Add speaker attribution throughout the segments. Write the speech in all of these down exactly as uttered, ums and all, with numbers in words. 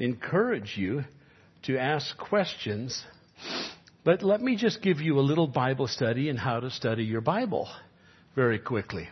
Speaker 1: encourage you to ask questions. But let me just give you a little Bible study and how to study your Bible very quickly.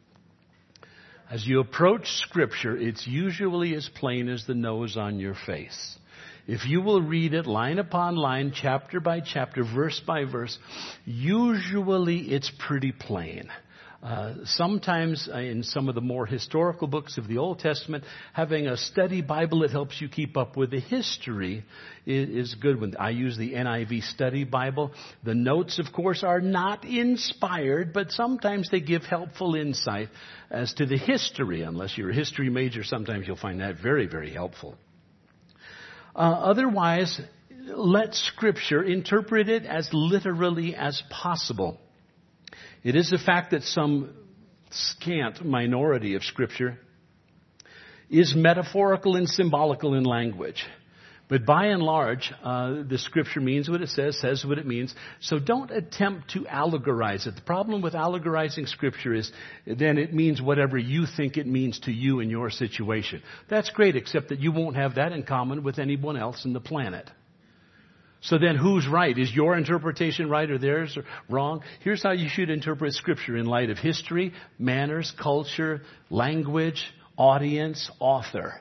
Speaker 1: As you approach Scripture, it's usually as plain as the nose on your face. If you will read it line upon line, chapter by chapter, verse by verse, usually it's pretty plain. Uh, sometimes uh, in some of the more historical books of the Old Testament, having a study Bible that helps you keep up with the history is, is good. When I use the N I V Study Bible, the notes, of course, are not inspired, but sometimes they give helpful insight as to the history. Unless you're a history major, sometimes you'll find that very, very helpful. Uh, otherwise, let Scripture interpret it as literally as possible. It is a fact that some scant minority of Scripture is metaphorical and symbolical in language. But by and large, uh, the Scripture means what it says, says what it means. So don't attempt to allegorize it. The problem with allegorizing Scripture is then it means whatever you think it means to you in your situation. That's great, except that you won't have that in common with anyone else on the planet. So then who's right? Is your interpretation right or theirs wrong? Here's how you should interpret Scripture in light of history, manners, culture, language, audience, author.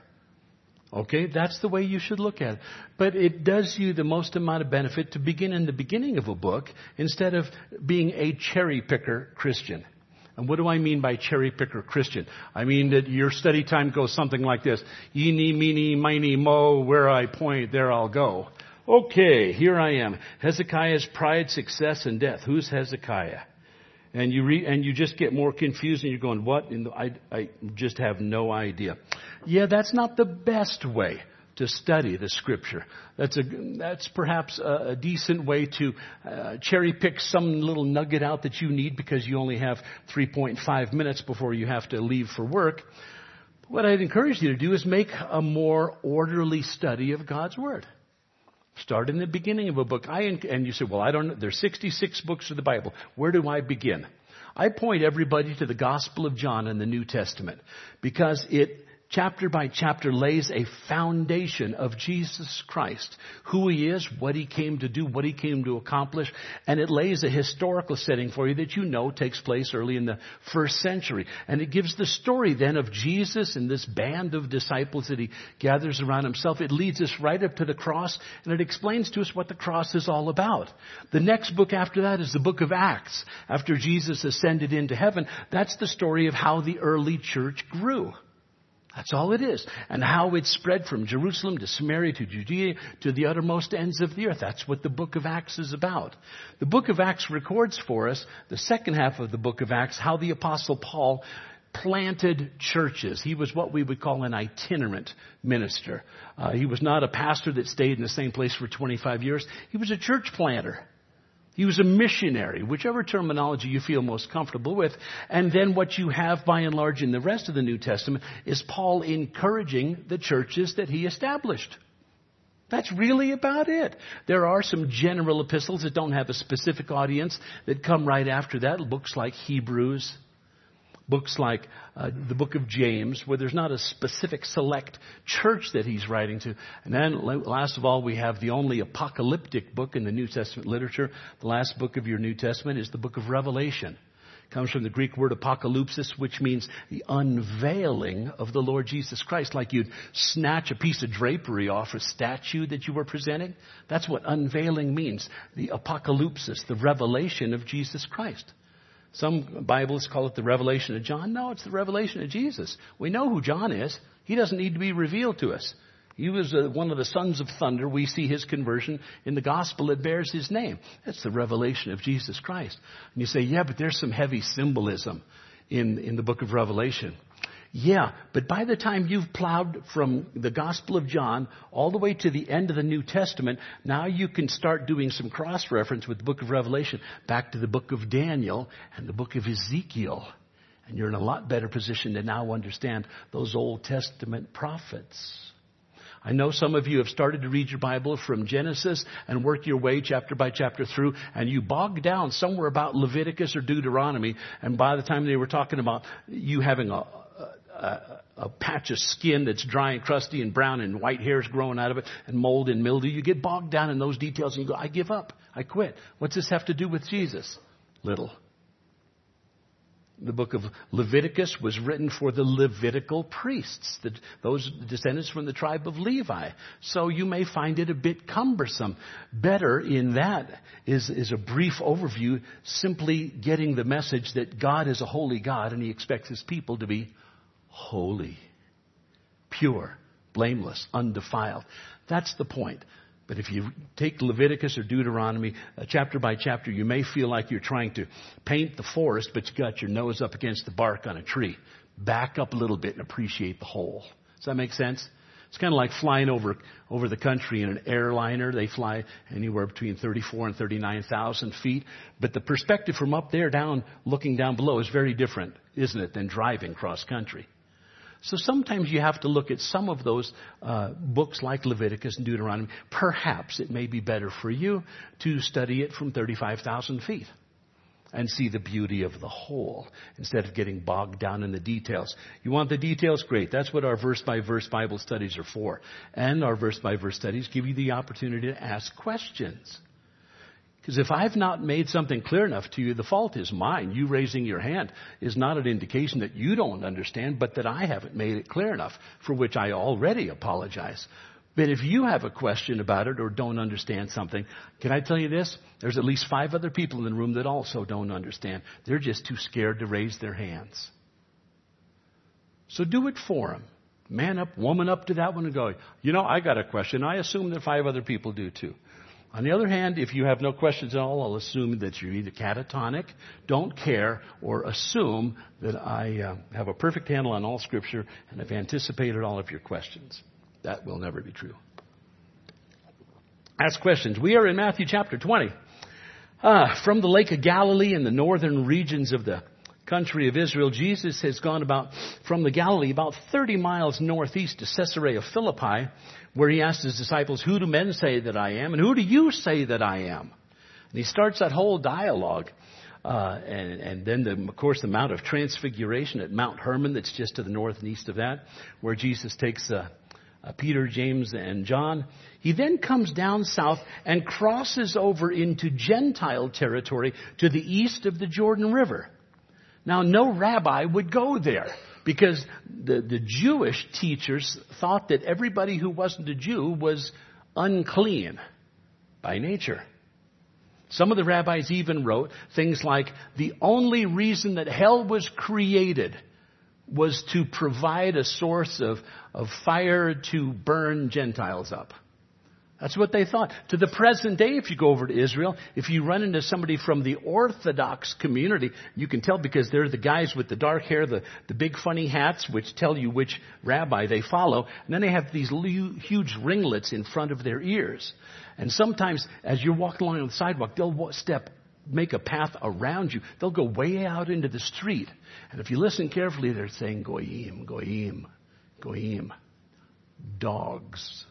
Speaker 1: Okay, that's the way you should look at it. But it does you the most amount of benefit to begin in the beginning of a book instead of being a cherry picker Christian. And what do I mean by cherry picker Christian? I mean that your study time goes something like this. Eeny, meeny, miny, mo, where I point, there I'll go. Okay, here I am. Hezekiah's pride, success, and death. Who's Hezekiah? And you read, and you just get more confused, and you're going, "What?" And I, I just have no idea. Yeah, that's not the best way to study the Scripture. That's a that's perhaps a, a decent way to uh, cherry pick some little nugget out that you need because you only have three point five minutes before you have to leave for work. What I'd encourage you to do is make a more orderly study of God's Word. Start in the beginning of a book. I, and you say, well, I don't know. There's sixty-six books of the Bible. Where do I begin? I point everybody to the Gospel of John in the New Testament because it, chapter by chapter, lays a foundation of Jesus Christ, who He is, what He came to do, what He came to accomplish, and it lays a historical setting for you that you know takes place early in the first century. And it gives the story then of Jesus and this band of disciples that He gathers around Himself. It leads us right up to the cross, and it explains to us what the cross is all about. The next book after that is the book of Acts. After Jesus ascended into heaven, that's the story of how the early church grew. That's all it is. And how it spread from Jerusalem to Samaria to Judea to the uttermost ends of the earth. That's what the book of Acts is about. The book of Acts records for us, the second half of the book of Acts, how the Apostle Paul planted churches. He was what we would call an itinerant minister. Uh, he was not a pastor that stayed in the same place for twenty-five years. He was a church planter. He was a missionary, whichever terminology you feel most comfortable with. And then what you have by and large in the rest of the New Testament is Paul encouraging the churches that he established. That's really about it. There are some general epistles that don't have a specific audience that come right after that. Books like Hebrews, books like uh, the book of James, where there's not a specific select church that he's writing to. And then last of all, we have the only apocalyptic book in the New Testament literature. The last book of your New Testament is the book of Revelation. It comes from the Greek word apocalypsis, which means the unveiling of the Lord Jesus Christ. Like you'd snatch a piece of drapery off a statue that you were presenting. That's what unveiling means. The apocalypsis, the revelation of Jesus Christ. Some Bibles call it the revelation of John. No, it's the revelation of Jesus. We know who John is. He doesn't need to be revealed to us. He was uh, one of the sons of thunder. We see his conversion in the gospel that bears his name. That's the revelation of Jesus Christ. And you say, yeah, but there's some heavy symbolism in, in the book of Revelation. Yeah, but by the time you've plowed from the Gospel of John all the way to the end of the New Testament, now you can start doing some cross-reference with the book of Revelation back to the book of Daniel and the book of Ezekiel. And you're in a lot better position to now understand those Old Testament prophets. I know some of you have started to read your Bible from Genesis and work your way chapter by chapter through, and you bogged down somewhere about Leviticus or Deuteronomy, and by the time they were talking about you having a a, a patch of skin that's dry and crusty and brown and white hairs growing out of it and mold and mildew. You get bogged down in those details and you go, I give up. I quit. What's this have to do with Jesus? Little. The book of Leviticus was written for the Levitical priests, the, those descendants from the tribe of Levi. So you may find it a bit cumbersome. Better in that is, is a brief overview, simply getting the message that God is a holy God and He expects His people to be holy, pure, blameless, undefiled. That's the point. But if you take Leviticus or Deuteronomy uh, chapter by chapter, you may feel like you're trying to paint the forest, but you got your nose up against the bark on a tree. Back up a little bit and appreciate the whole. Does that make sense? It's kind of like flying over over the country in an airliner. They fly anywhere between thirty-four and thirty-nine thousand feet. But the perspective from up there down, looking down below, is very different, isn't it, than driving cross country. So sometimes you have to look at some of those uh, books like Leviticus and Deuteronomy. Perhaps it may be better for you to study it from thirty-five thousand feet and see the beauty of the whole instead of getting bogged down in the details. You want the details? Great. That's what our verse-by-verse Bible studies are for. And our verse-by-verse studies give you the opportunity to ask questions. Because if I've not made something clear enough to you, the fault is mine. You raising your hand is not an indication that you don't understand, but that I haven't made it clear enough, for which I already apologize. But if you have a question about it or don't understand something, can I tell you this? There's at least five other people in the room that also don't understand. They're just too scared to raise their hands. So do it for them. Man up, woman up to that one and go, you know, I got a question. I assume that five other people do too. On the other hand, if you have no questions at all, I'll assume that you're either catatonic, don't care, or assume that I uh, have a perfect handle on all Scripture and have anticipated all of your questions. That will never be true. Ask questions. We are in Matthew chapter twenty. Uh, from the Lake of Galilee in the northern regions of the country of Israel, Jesus has gone about from the Galilee about thirty miles northeast to Caesarea Philippi, where he asked his disciples, who do men say that I am? And who do you say that I am? And he starts that whole dialogue. Uh, and, and then, the, of course, the Mount of Transfiguration at Mount Hermon, that's just to the north and east of that, where Jesus takes uh, uh, Peter, James, and John. He then comes down south and crosses over into Gentile territory to the east of the Jordan River. Now, no rabbi would go there because the, the Jewish teachers thought that everybody who wasn't a Jew was unclean by nature. Some of the rabbis even wrote things like, the only reason that hell was created was to provide a source of, of fire to burn Gentiles up. That's what they thought. To the present day, if you go over to Israel, if you run into somebody from the Orthodox community, you can tell because they're the guys with the dark hair, the, the big funny hats, which tell you which rabbi they follow. And then they have these huge ringlets in front of their ears. And sometimes, as you're walking along the sidewalk, they'll step, make a path around you. They'll go way out into the street. And if you listen carefully, they're saying, goyim, goyim, goyim, dogs.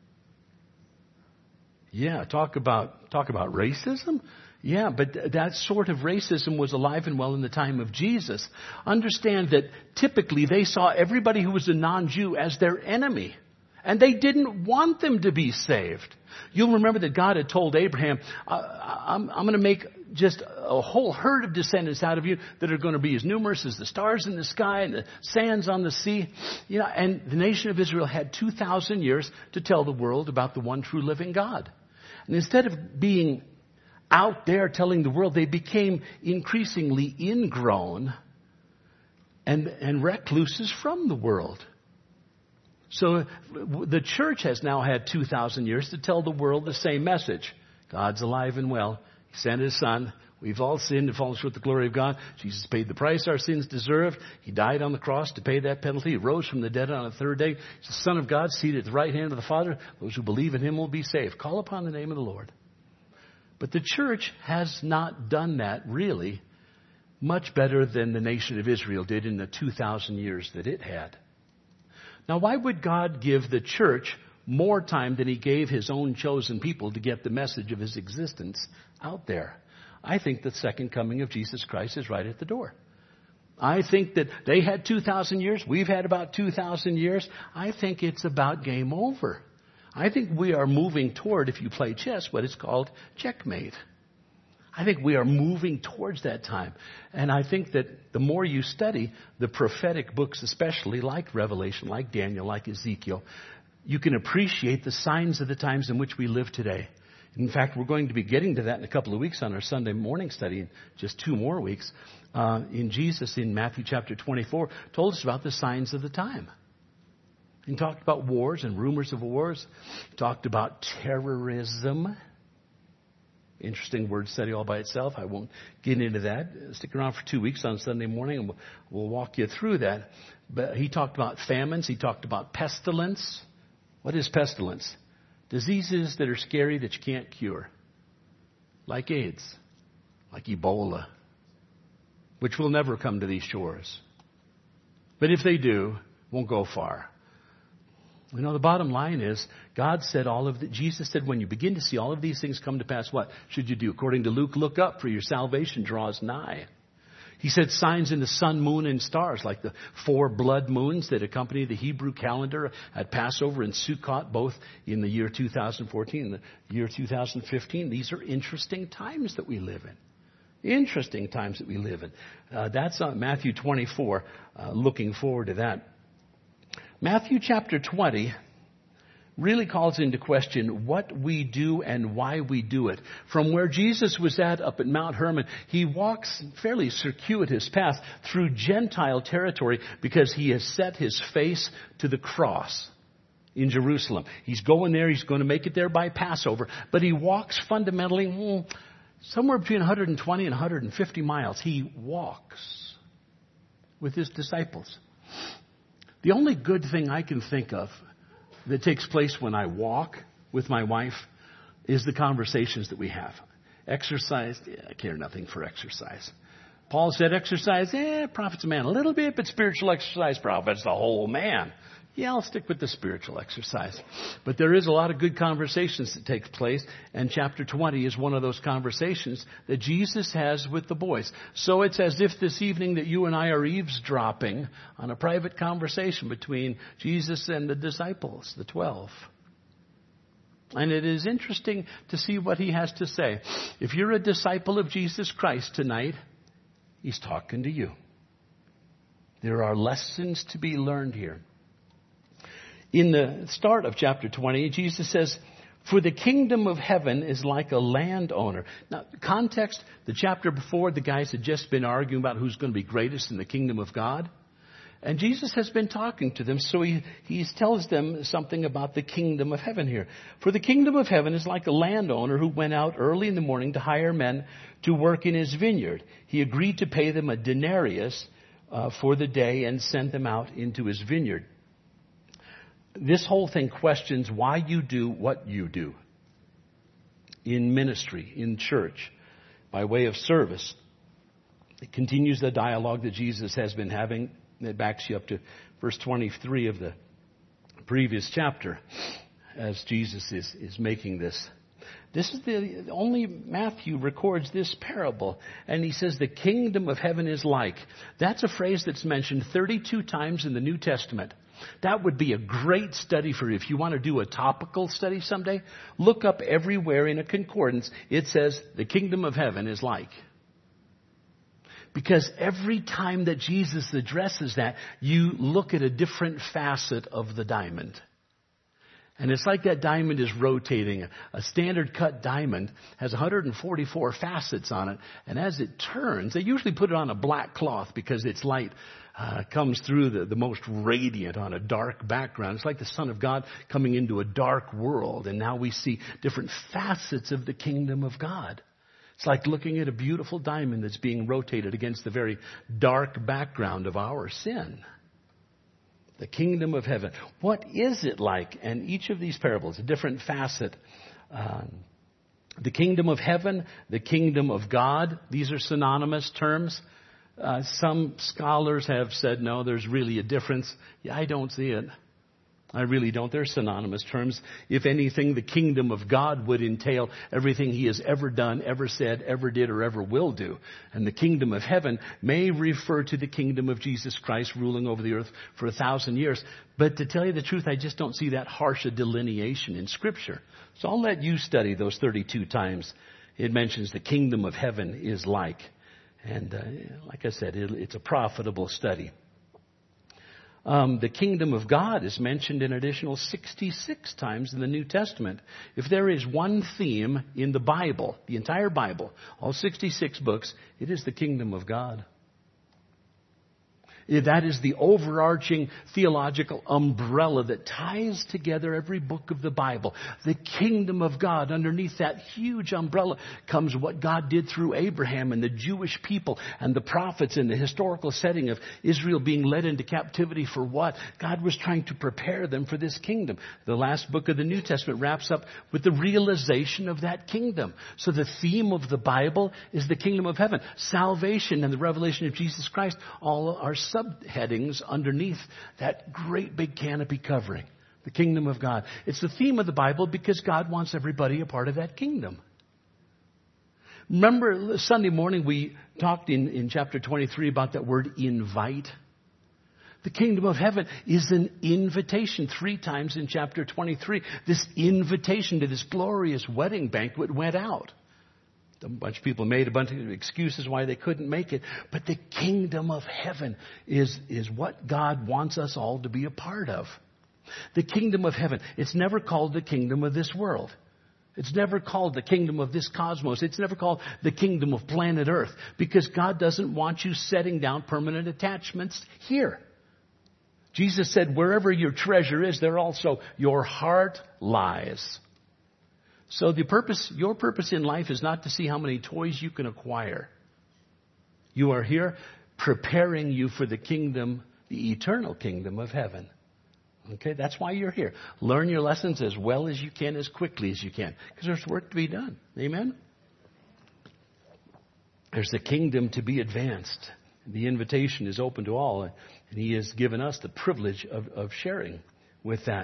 Speaker 1: Yeah, talk about talk about racism. Yeah, but that sort of racism was alive and well in the time of Jesus. Understand that typically they saw everybody who was a non-Jew as their enemy. And they didn't want them to be saved. You'll remember that God had told Abraham, I'm, I'm going to make just a whole herd of descendants out of you that are going to be as numerous as the stars in the sky and the sands on the sea. You know, and the nation of Israel had two thousand years to tell the world about the one true living God. And instead of being out there telling the world, they became increasingly ingrown and, and recluses from the world. So the church has now had two thousand years to tell the world the same message. God's alive and well. He sent His Son. We've all sinned and fallen short of the glory of God. Jesus paid the price our sins deserved. He died on the cross to pay that penalty. He rose from the dead on the third day. He's the Son of God, seated at the right hand of the Father. Those who believe in Him will be saved. Call upon the name of the Lord. But the church has not done that really much better than the nation of Israel did in the two thousand years that it had. Now, why would God give the church more time than He gave His own chosen people to get the message of His existence out there? I think the second coming of Jesus Christ is right at the door. I think that they had two thousand years. We've had about two thousand years. I think it's about game over. I think we are moving toward, if you play chess, what is called checkmate. I think we are moving towards that time. And I think that the more you study the prophetic books, especially like Revelation, like Daniel, like Ezekiel, you can appreciate the signs of the times in which we live today. In fact, we're going to be getting to that in a couple of weeks on our Sunday morning study, in just two more weeks. Uh, in Jesus, in Matthew chapter twenty-four, told us about the signs of the time. He talked about wars and rumors of wars. He talked about terrorism. Interesting word study all by itself. I won't get into that. Stick around for two weeks on Sunday morning and we'll, we'll walk you through that. But he talked about famines. He talked about pestilence. What is pestilence? Diseases that are scary that you can't cure. Like AIDS. Like Ebola. Which will never come to these shores. But if they do, won't go far. You know, the bottom line is, God said all of the, Jesus said, when you begin to see all of these things come to pass, what should you do? According to Luke, look up, for your salvation draws nigh. He said signs in the sun, moon, and stars, like the four blood moons that accompany the Hebrew calendar at Passover and Sukkot, both in the year two thousand fourteen and the year two thousand fifteen. These are interesting times that we live in. Interesting times that we live in. Uh, that's on Matthew twenty-four. Uh, looking forward to that. Matthew chapter twenty really calls into question what we do and why we do it. From where Jesus was at up at Mount Hermon, he walks fairly circuitous path through Gentile territory because he has set his face to the cross in Jerusalem. He's going there. He's going to make it there by Passover. But he walks fundamentally hmm, somewhere between one hundred twenty and one hundred fifty miles. He walks with his disciples. The only good thing I can think of that takes place when I walk with my wife is the conversations that we have. Exercise, yeah, I care nothing for exercise. Paul said exercise, eh, profits a man a little bit, but spiritual exercise profits the whole man. Yeah, I'll stick with the spiritual exercise. But there is a lot of good conversations that take place, and chapter twenty is one of those conversations that Jesus has with the boys. So it's as if this evening that you and I are eavesdropping on a private conversation between Jesus and the disciples, the twelve. And it is interesting to see what he has to say. If you're a disciple of Jesus Christ tonight, he's talking to you. There are lessons to be learned here. In the start of chapter twenty, Jesus says, for the kingdom of heaven is like a landowner. Now, context, the chapter before, the guys had just been arguing about who's going to be greatest in the kingdom of God. And Jesus has been talking to them, so he, he tells them something about the kingdom of heaven here. For the kingdom of heaven is like a landowner who went out early in the morning to hire men to work in his vineyard. He agreed to pay them a denarius uh, for the day and sent them out into his vineyard. This whole thing questions why you do what you do in ministry, in church, by way of service. It continues the dialogue that Jesus has been having. It backs you up to verse twenty-three of the previous chapter as Jesus is, is making this. This is the only Matthew records this parable. And he says the kingdom of heaven is like. That's a phrase that's mentioned thirty-two times in the New Testament. That would be a great study for you. If you want to do a topical study someday, look up everywhere in a concordance. It says the kingdom of heaven is like. Because every time that Jesus addresses that, you look at a different facet of the diamond. And it's like that diamond is rotating. A standard cut diamond has one hundred forty-four facets on it. And as it turns, they usually put it on a black cloth because its light uh, comes through the, the most radiant on a dark background. It's like the Son of God coming into a dark world. And now we see different facets of the kingdom of God. It's like looking at a beautiful diamond that's being rotated against the very dark background of our sin. The kingdom of heaven. What is it like? And each of these parables, a different facet. Um, the kingdom of heaven, the kingdom of God. These are synonymous terms. Uh, some scholars have said, no, there's really a difference. Yeah, I don't see it. I really don't. They're synonymous terms. If anything, the kingdom of God would entail everything he has ever done, ever said, ever did, or ever will do. And the kingdom of heaven may refer to the kingdom of Jesus Christ ruling over the earth for a thousand years. But to tell you the truth, I just don't see that harsh a delineation in Scripture. So I'll let you study those thirty-two times it mentions the kingdom of heaven is like. And uh, like I said, it, it's a profitable study. Um, the kingdom of God is mentioned an additional sixty-six times in the New Testament. If there is one theme in the Bible, the entire Bible, all sixty-six books, it is the kingdom of God. That is the overarching theological umbrella that ties together every book of the Bible. The kingdom of God. Underneath that huge umbrella comes what God did through Abraham and the Jewish people and the prophets in the historical setting of Israel being led into captivity for what? God was trying to prepare them for this kingdom. The last book of the New Testament wraps up with the realization of that kingdom. So the theme of the Bible is the kingdom of heaven. Salvation and the revelation of Jesus Christ all are subheadings underneath that great big canopy covering. The kingdom of God. It's the theme of the Bible because God wants everybody a part of that kingdom. Remember Sunday morning we talked in, in chapter twenty-three about that word invite. The kingdom of heaven is an invitation. Three times in chapter twenty-three, this invitation to this glorious wedding banquet went out. A bunch of people made a bunch of excuses why they couldn't make it. But the kingdom of heaven is, is what God wants us all to be a part of. The kingdom of heaven. It's never called the kingdom of this world. It's never called the kingdom of this cosmos. It's never called the kingdom of planet Earth. Because God doesn't want you setting down permanent attachments here. Jesus said, wherever your treasure is, there also your heart lies. So the purpose, your purpose in life is not to see how many toys you can acquire. You are here preparing you for the kingdom, the eternal kingdom of heaven. Okay, that's why you're here. Learn your lessons as well as you can, as quickly as you can. Because there's work to be done. Amen? There's the kingdom to be advanced. The invitation is open to all. And he has given us the privilege of, of sharing with that.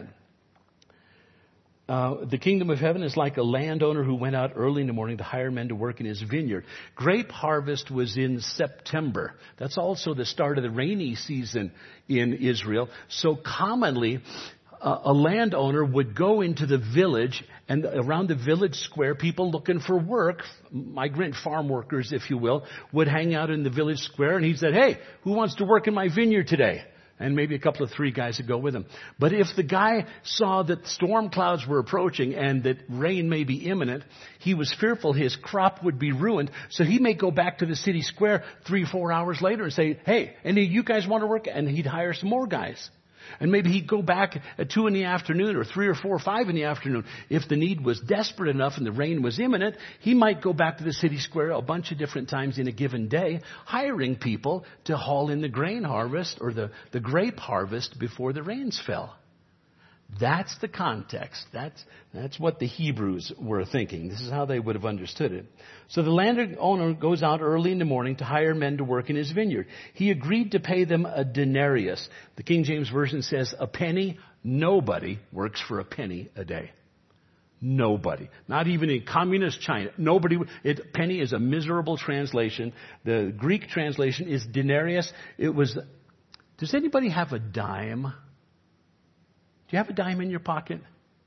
Speaker 1: Uh, the kingdom of heaven is like a landowner who went out early in the morning to hire men to work in his vineyard. Grape harvest was in September. That's also the start of the rainy season in Israel. So commonly, uh, a landowner would go into the village, and around the village square, people looking for work, migrant farm workers, if you will, would hang out in the village square, and he said, hey, who wants to work in my vineyard today? And maybe a couple of three guys would go with him. But if the guy saw that storm clouds were approaching and that rain may be imminent, he was fearful his crop would be ruined. So he may go back to the city square three, four hours later and say, hey, any of you guys want to work? And he'd hire some more guys. And maybe he'd go back at two in the afternoon or three or four or five in the afternoon. If the need was desperate enough and the rain was imminent, he might go back to the city square a bunch of different times in a given day, hiring people to haul in the grain harvest or the, the grape harvest before the rains fell. That's the context. That's, that's what the Hebrews were thinking. This is how they would have understood it. So the landowner goes out early in the morning to hire men to work in his vineyard. He agreed to pay them a denarius. The King James Version says a penny. Nobody works for a penny a day. Nobody. Not even in communist China. Nobody. It, penny is a miserable translation. The Greek translation is denarius. It was. Does anybody have a dime? Do you have a dime in your pocket?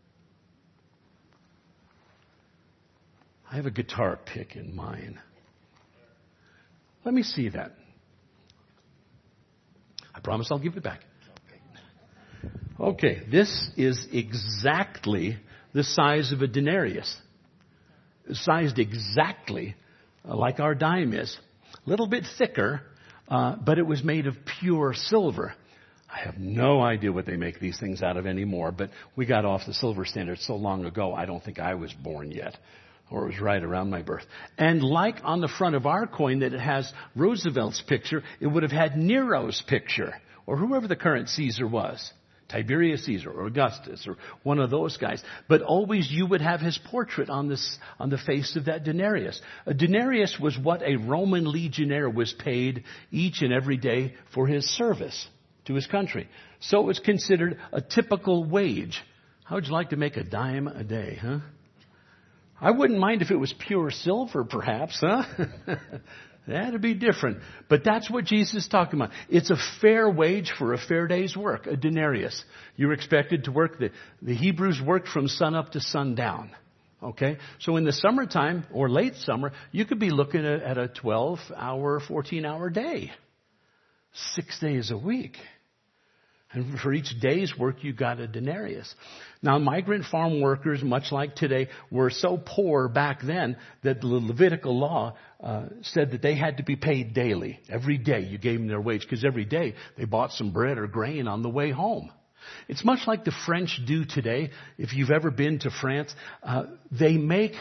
Speaker 1: I have a guitar pick in mine. Let me see that. I promise I'll give it back. Okay, this is exactly the size of a denarius. Sized exactly like our dime is. A little bit thicker, uh, but it was made of pure silver. I have no idea what they make these things out of anymore, but we got off the silver standard so long ago, I don't think I was born yet, or it was right around my birth. And like on the front of our coin that it has Roosevelt's picture, it would have had Nero's picture, or whoever the current Caesar was, Tiberius Caesar or Augustus or one of those guys. But always you would have his portrait on this, on the face of that denarius. A denarius was what a Roman legionnaire was paid each and every day for his service. to his country. So it was considered a typical wage. How would you like to make a dime a day, huh? I wouldn't mind if it was pure silver, perhaps, huh? That'd be different. But that's what Jesus is talking about. It's a fair wage for a fair day's work, a denarius. You're expected to work. The, the Hebrews worked from sun up to sundown. Okay? So in the summertime or late summer, you could be looking at, at a twelve-hour, fourteen-hour day. Six days a week. And for each day's work, you got a denarius. Now, migrant farm workers, much like today, were so poor back then that the Levitical law uh, said that they had to be paid daily. Every day you gave them their wage, because every day they bought some bread or grain on the way home. It's much like the French do today. If you've ever been to France, uh, they make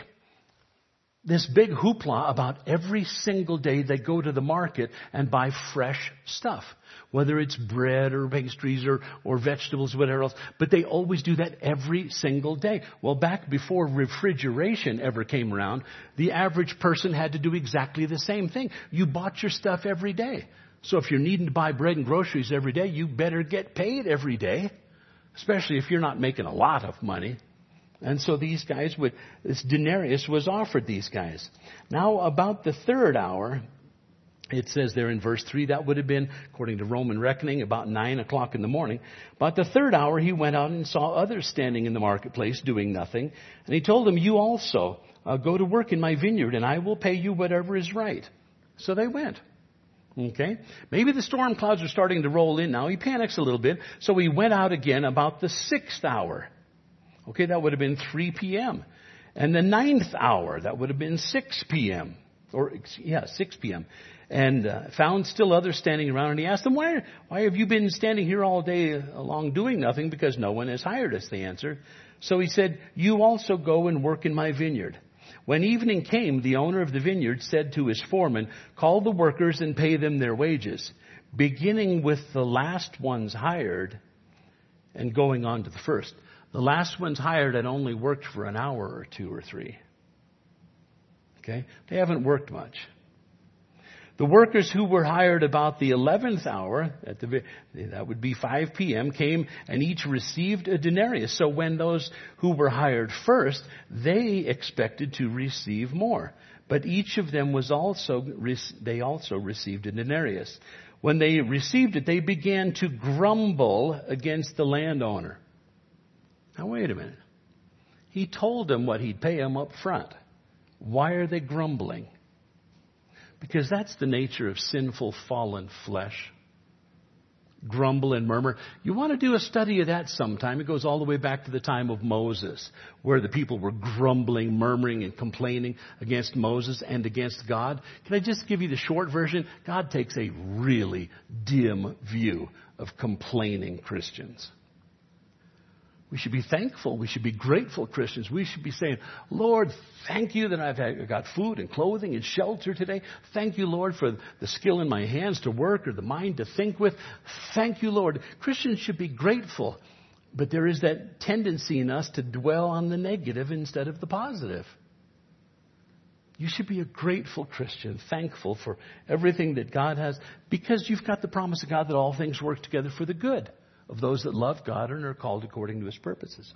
Speaker 1: this big hoopla about every single day they go to the market and buy fresh stuff. Whether it's bread or pastries or, or vegetables, whatever else. But they always do that every single day. Well, back before refrigeration ever came around, the average person had to do exactly the same thing. You bought your stuff every day. So if you're needing to buy bread and groceries every day, you better get paid every day. Especially if you're not making a lot of money. And so these guys would, this denarius was offered these guys. Now about the third hour, it says there in verse three, that would have been, according to Roman reckoning, about nine o'clock in the morning. About the third hour, he went out and saw others standing in the marketplace doing nothing. And he told them, you also uh, go to work in my vineyard and I will pay you whatever is right. So they went. Okay. Maybe the storm clouds are starting to roll in now. He panics a little bit. So he went out again about the sixth hour. Okay, that would have been three p.m. And the ninth hour, that would have been six p.m. Or, yeah, six p.m. And uh, found still others standing around. And he asked them, why, why have you been standing here all day long doing nothing? Because no one has hired us, they answered. So he said, you also go and work in my vineyard. When evening came, the owner of the vineyard said to his foreman, call the workers and pay them their wages, beginning with the last ones hired and going on to the first. The last ones hired had only worked for an hour or two or three. Okay? They haven't worked much. The workers who were hired about the eleventh hour, at the, that would be five p.m., came and each received a denarius. So when those who were hired first, they expected to receive more. But each of them was also, they also received a denarius. When they received it, they began to grumble against the landowner. Now wait a minute. He told them what he'd pay them up front. Why are they grumbling? Because that's the nature of sinful, fallen flesh. Grumble and murmur. You want to do a study of that sometime. It goes all the way back to the time of Moses, where the people were grumbling, murmuring, and complaining against Moses and against God. Can I just give you the short version? God takes a really dim view of complaining Christians. We should be thankful. We should be grateful Christians. We should be saying, Lord, thank you that I've had, got food and clothing and shelter today. Thank you, Lord, for the skill in my hands to work or the mind to think with. Thank you, Lord. Christians should be grateful. But there is that tendency in us to dwell on the negative instead of the positive. You should be a grateful Christian, thankful for everything that God has, because you've got the promise of God that all things work together for the good of those that love God and are called according to His purposes.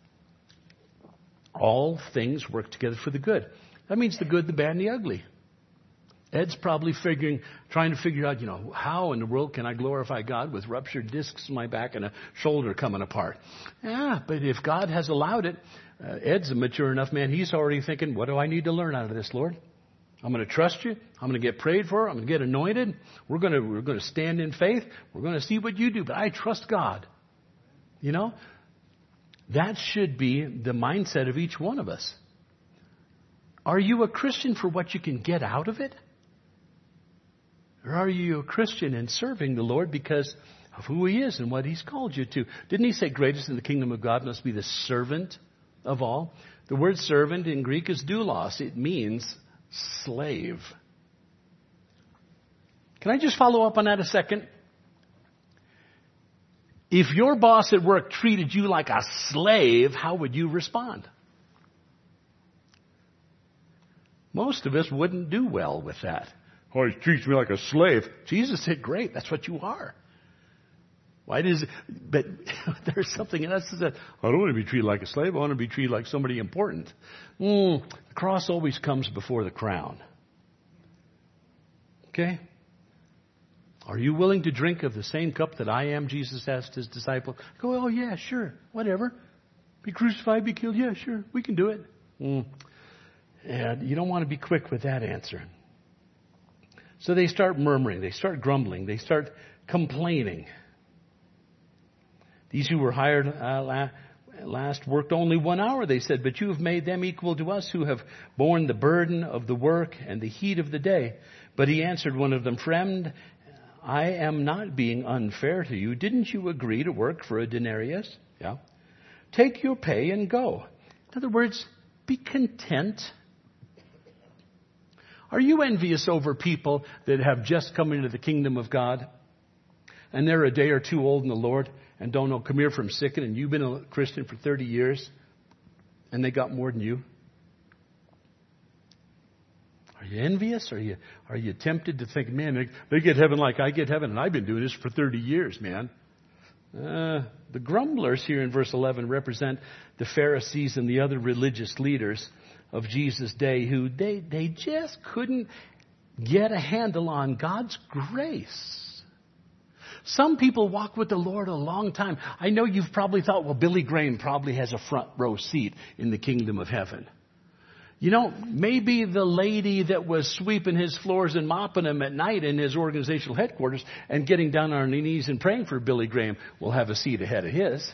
Speaker 1: All things work together for the good. That means the good, the bad, and the ugly. Ed's probably figuring, trying to figure out, you know, how in the world can I glorify God with ruptured discs in my back and a shoulder coming apart? Yeah, but if God has allowed it, uh, Ed's a mature enough man. He's already thinking, what do I need to learn out of this, Lord? I'm going to trust you. I'm going to get prayed for. I'm going to get anointed. We're going to, we're going to stand in faith. We're going to see what you do. But I trust God. You know, that should be the mindset of each one of us. Are you a Christian for what you can get out of it? Or are you a Christian in serving the Lord because of who He is and what He's called you to? Didn't He say greatest in the kingdom of God must be the servant of all? The word servant in Greek is doulos. It means slave. Can I just follow up on that a second? If your boss at work treated you like a slave, how would you respond? Most of us wouldn't do well with that. Oh, he treats me like a slave. Jesus said, great, that's what you are. Why does it, but there's something in us that says, I don't want to be treated like a slave. I want to be treated like somebody important. Mm, the cross always comes before the crown. Okay? Are you willing to drink of the same cup that I am? Jesus asked his disciple. Go, oh yeah, sure, whatever. Be crucified, be killed. Yeah, sure, we can do it. Mm. And you don't want to be quick with that answer. So they start murmuring, they start grumbling, they start complaining. These who were hired uh, last worked only one hour, they said, but you have made them equal to us who have borne the burden of the work and the heat of the day. But he answered one of them, friend, I am not being unfair to you. Didn't you agree to work for a denarius? Yeah. Take your pay and go. In other words, be content. Are you envious over people that have just come into the kingdom of God and they're a day or two old in the Lord and don't know, come here from Sicken, and you've been a Christian for thirty years and they got more than you? Are you envious? Are you, are you tempted to think, man, they, they get heaven like I get heaven and I've been doing this for thirty years, man? Uh, the grumblers here in verse eleven represent the Pharisees and the other religious leaders of Jesus' day who they, they just couldn't get a handle on God's grace. Some people walk with the Lord a long time. I know you've probably thought, well, Billy Graham probably has a front row seat in the kingdom of heaven. You know, maybe the lady that was sweeping his floors and mopping them at night in his organizational headquarters and getting down on her knees and praying for Billy Graham will have a seat ahead of his.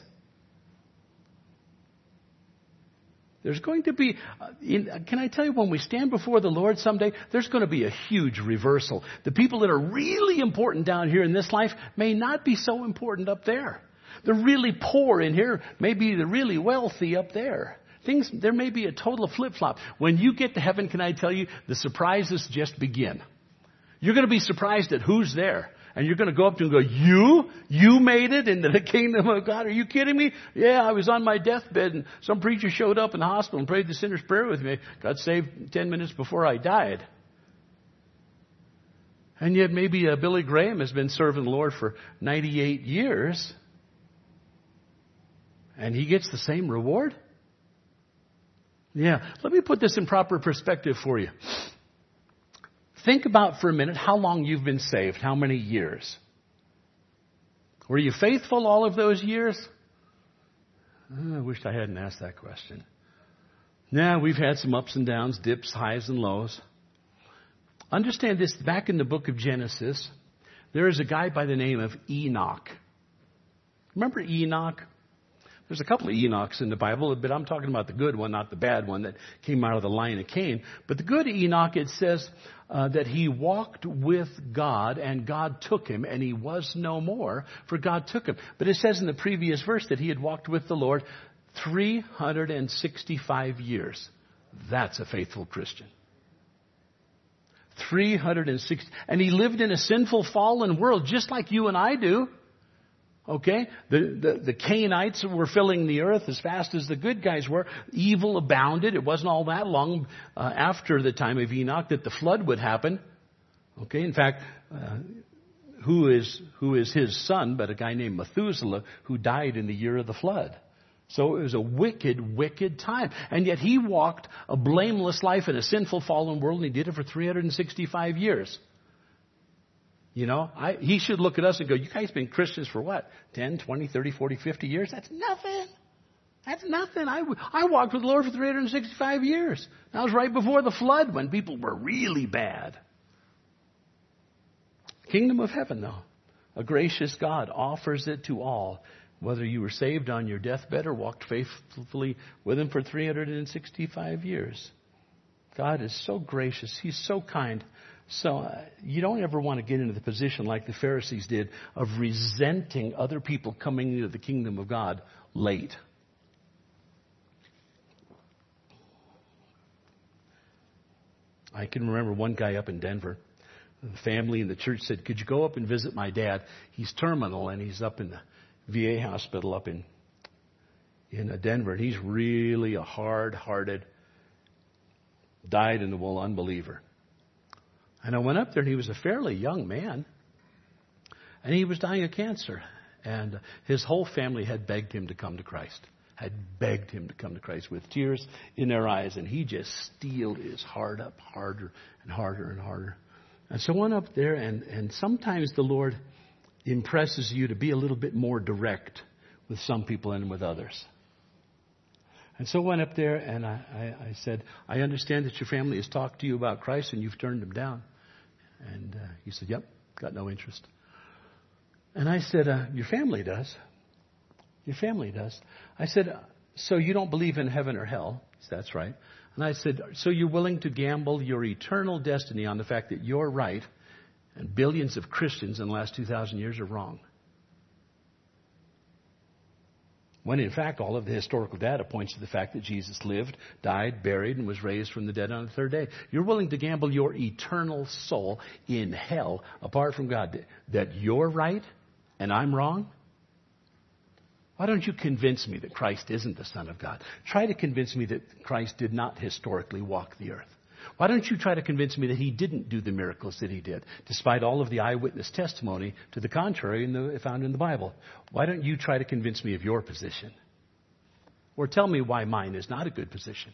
Speaker 1: There's going to be, uh, in, can I tell you, when we stand before the Lord someday, there's going to be a huge reversal. The people that are really important down here in this life may not be so important up there. The really poor in here may be the really wealthy up there. Things, there may be a total flip-flop. When you get to heaven, can I tell you, the surprises just begin. You're going to be surprised at who's there. And you're going to go up to him and go, you? You made it into the kingdom of God? Are you kidding me? Yeah, I was on my deathbed and some preacher showed up in the hospital and prayed the sinner's prayer with me. Got saved ten minutes before I died. And yet maybe uh, Billy Graham has been serving the Lord for ninety-eight years. And he gets the same reward? Yeah, let me put this in proper perspective for you. Think about for a minute how long you've been saved, how many years. Were you faithful all of those years? Oh, I wish I hadn't asked that question. Yeah, we've had some ups and downs, dips, highs and lows. Understand this, back in the book of Genesis, there is a guy by the name of Enoch. Remember Enoch? There's a couple of Enochs in the Bible, but I'm talking about the good one, not the bad one that came out of the line of Cain. But the good Enoch, it says uh, that he walked with God and God took him and he was no more, for God took him. But it says in the previous verse that he had walked with the Lord three hundred sixty-five years. That's a faithful Christian. three hundred sixty. And he lived in a sinful, fallen world just like you and I do. Okay? The, the, the Cainites were filling the earth as fast as the good guys were. Evil abounded. It wasn't all that long uh, after the time of Enoch that the flood would happen. Okay? In fact, uh, who is, who is his son but a guy named Methuselah who died in the year of the flood. So it was a wicked, wicked time. And yet he walked a blameless life in a sinful, fallen world, and he did it for three hundred sixty-five years. You know, I, he should look at us and go, you guys been Christians for what? ten, twenty, thirty, forty, fifty years? That's nothing. That's nothing. I, I walked with the Lord for three hundred sixty-five years. That was right before the flood when people were really bad. Kingdom of heaven, though. A gracious God offers it to all, whether you were saved on your deathbed or walked faithfully with him for three hundred sixty-five years. God is so gracious. He's so kind. So uh, you don't ever want to get into the position like the Pharisees did of resenting other people coming into the kingdom of God late. I can remember one guy up in Denver. The family in the church said, could you go up and visit my dad? He's terminal and he's up in the V A hospital up in, in Denver. And he's really a hard-hearted, dyed-in-the-wool unbeliever. And I went up there and he was a fairly young man. And he was dying of cancer. And his whole family had begged him to come to Christ. Had begged him to come to Christ with tears in their eyes. And he just steeled his heart up harder and harder and harder. And so I went up there, and, and sometimes the Lord impresses you to be a little bit more direct with some people and with others. And so I went up there, and I, I, I said, I understand that your family has talked to you about Christ and you've turned them down. And uh, he said, yep, got no interest. And I said, uh, your family does. Your family does. I said, so you don't believe in heaven or hell? He said, that's right. And I said, so you're willing to gamble your eternal destiny on the fact that you're right and billions of Christians in the last two thousand years are wrong? When in fact all of the historical data points to the fact that Jesus lived, died, buried, and was raised from the dead on the third day. You're willing to gamble your eternal soul in hell apart from God that you're right and I'm wrong? Why don't you convince me that Christ isn't the Son of God? Try to convince me that Christ did not historically walk the earth. Why don't you try to convince me that he didn't do the miracles that he did, despite all of the eyewitness testimony to the contrary in the, found in the Bible? Why don't you try to convince me of your position? Or tell me why mine is not a good position.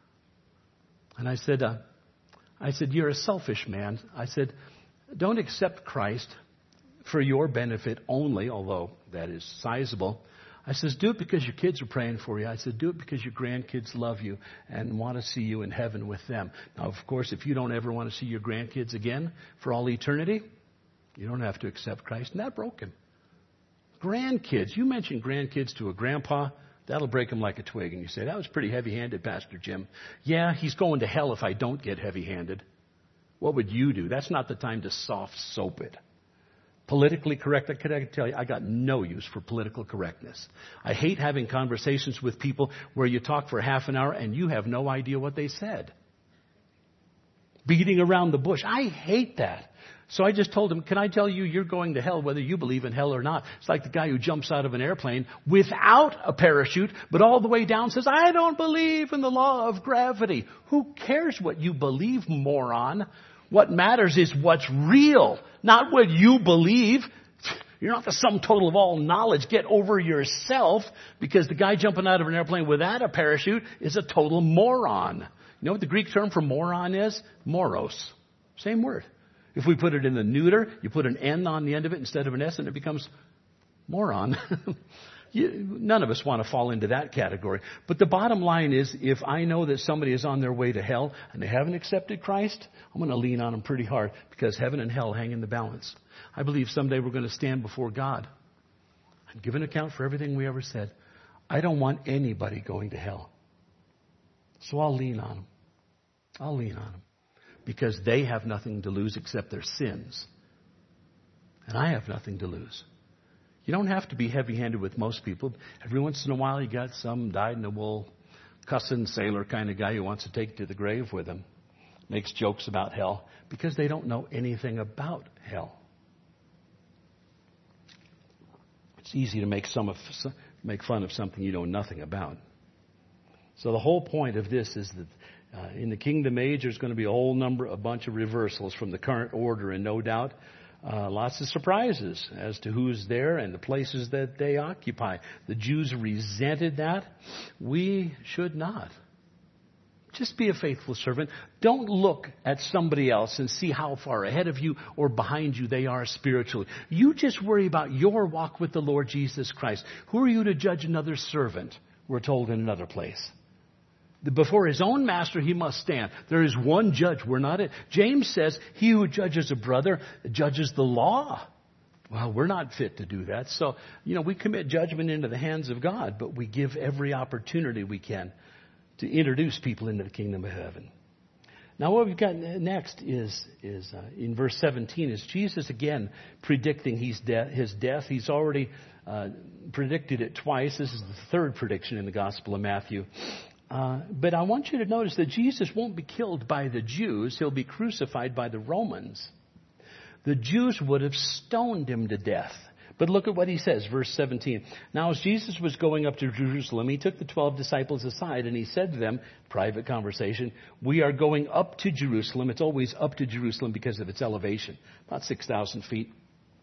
Speaker 1: And I said, uh, I said, you're a selfish man. I said, don't accept Christ for your benefit only, although that is sizable. I says, do it because your kids are praying for you. I said, do it because your grandkids love you and want to see you in heaven with them. Now, of course, if you don't ever want to see your grandkids again for all eternity, you don't have to accept Christ. And that broke him. Grandkids. You mention grandkids to a grandpa, that'll break him like a twig. And you say, that was pretty heavy-handed, Pastor Jim. Yeah, he's going to hell if I don't get heavy-handed. What would you do? That's not the time to soft soap it. Politically correct, I can tell you, I got no use for political correctness. I hate having conversations with people where you talk for half an hour and you have no idea what they said. Beating around the bush. I hate that. So I just told him, can I tell you, you're going to hell whether you believe in hell or not. It's like the guy who jumps out of an airplane without a parachute, but all the way down says, I don't believe in the law of gravity. Who cares what you believe, moron? What matters is what's real, not what you believe. You're not the sum total of all knowledge. Get over yourself, because the guy jumping out of an airplane without a parachute is a total moron. You know what the Greek term for moron is? Moros. Same word. If we put it in the neuter, you put an N on the end of it instead of an S and it becomes moron. You, none of us want to fall into that category. But the bottom line is, if I know that somebody is on their way to hell and they haven't accepted Christ, I'm going to lean on them pretty hard, because heaven and hell hang in the balance. I believe someday we're going to stand before God and give an account for everything we ever said. I don't want anybody going to hell. So I'll lean on them. I'll lean on them. Because they have nothing to lose except their sins. And I have nothing to lose. You don't have to be heavy-handed with most people. Every once in a while you got some dyed-in-the-wool, cussing sailor kind of guy who wants to take it to the grave with him. Makes jokes about hell because they don't know anything about hell. It's easy to make some of, make fun of something you know nothing about. So the whole point of this is that uh, in the kingdom age there's going to be a whole number, a bunch of reversals from the current order, and no doubt Uh, lots of surprises as to who's there and the places that they occupy. The Jews resented that. We should not. Just be a faithful servant. Don't look at somebody else and see how far ahead of you or behind you they are spiritually. You just worry about your walk with the Lord Jesus Christ. Who are you to judge another servant? We're told in another place. Before his own master he must stand. There is one judge. We're not it. James says, he who judges a brother judges the law. Well, we're not fit to do that. So, you know, we commit judgment into the hands of God, but we give every opportunity we can to introduce people into the kingdom of heaven. Now, what we've got next is, is uh, in verse seventeen, is Jesus again predicting his, de- his death. He's already uh, predicted it twice. This is the third prediction in the Gospel of Matthew. Uh, but I want you to notice that Jesus won't be killed by the Jews. He'll be crucified by the Romans. The Jews would have stoned him to death. But look at what he says, verse seventeen. Now as Jesus was going up to Jerusalem, he took the twelve disciples aside and he said to them, private conversation, we are going up to Jerusalem. It's always up to Jerusalem because of its elevation, about six thousand feet.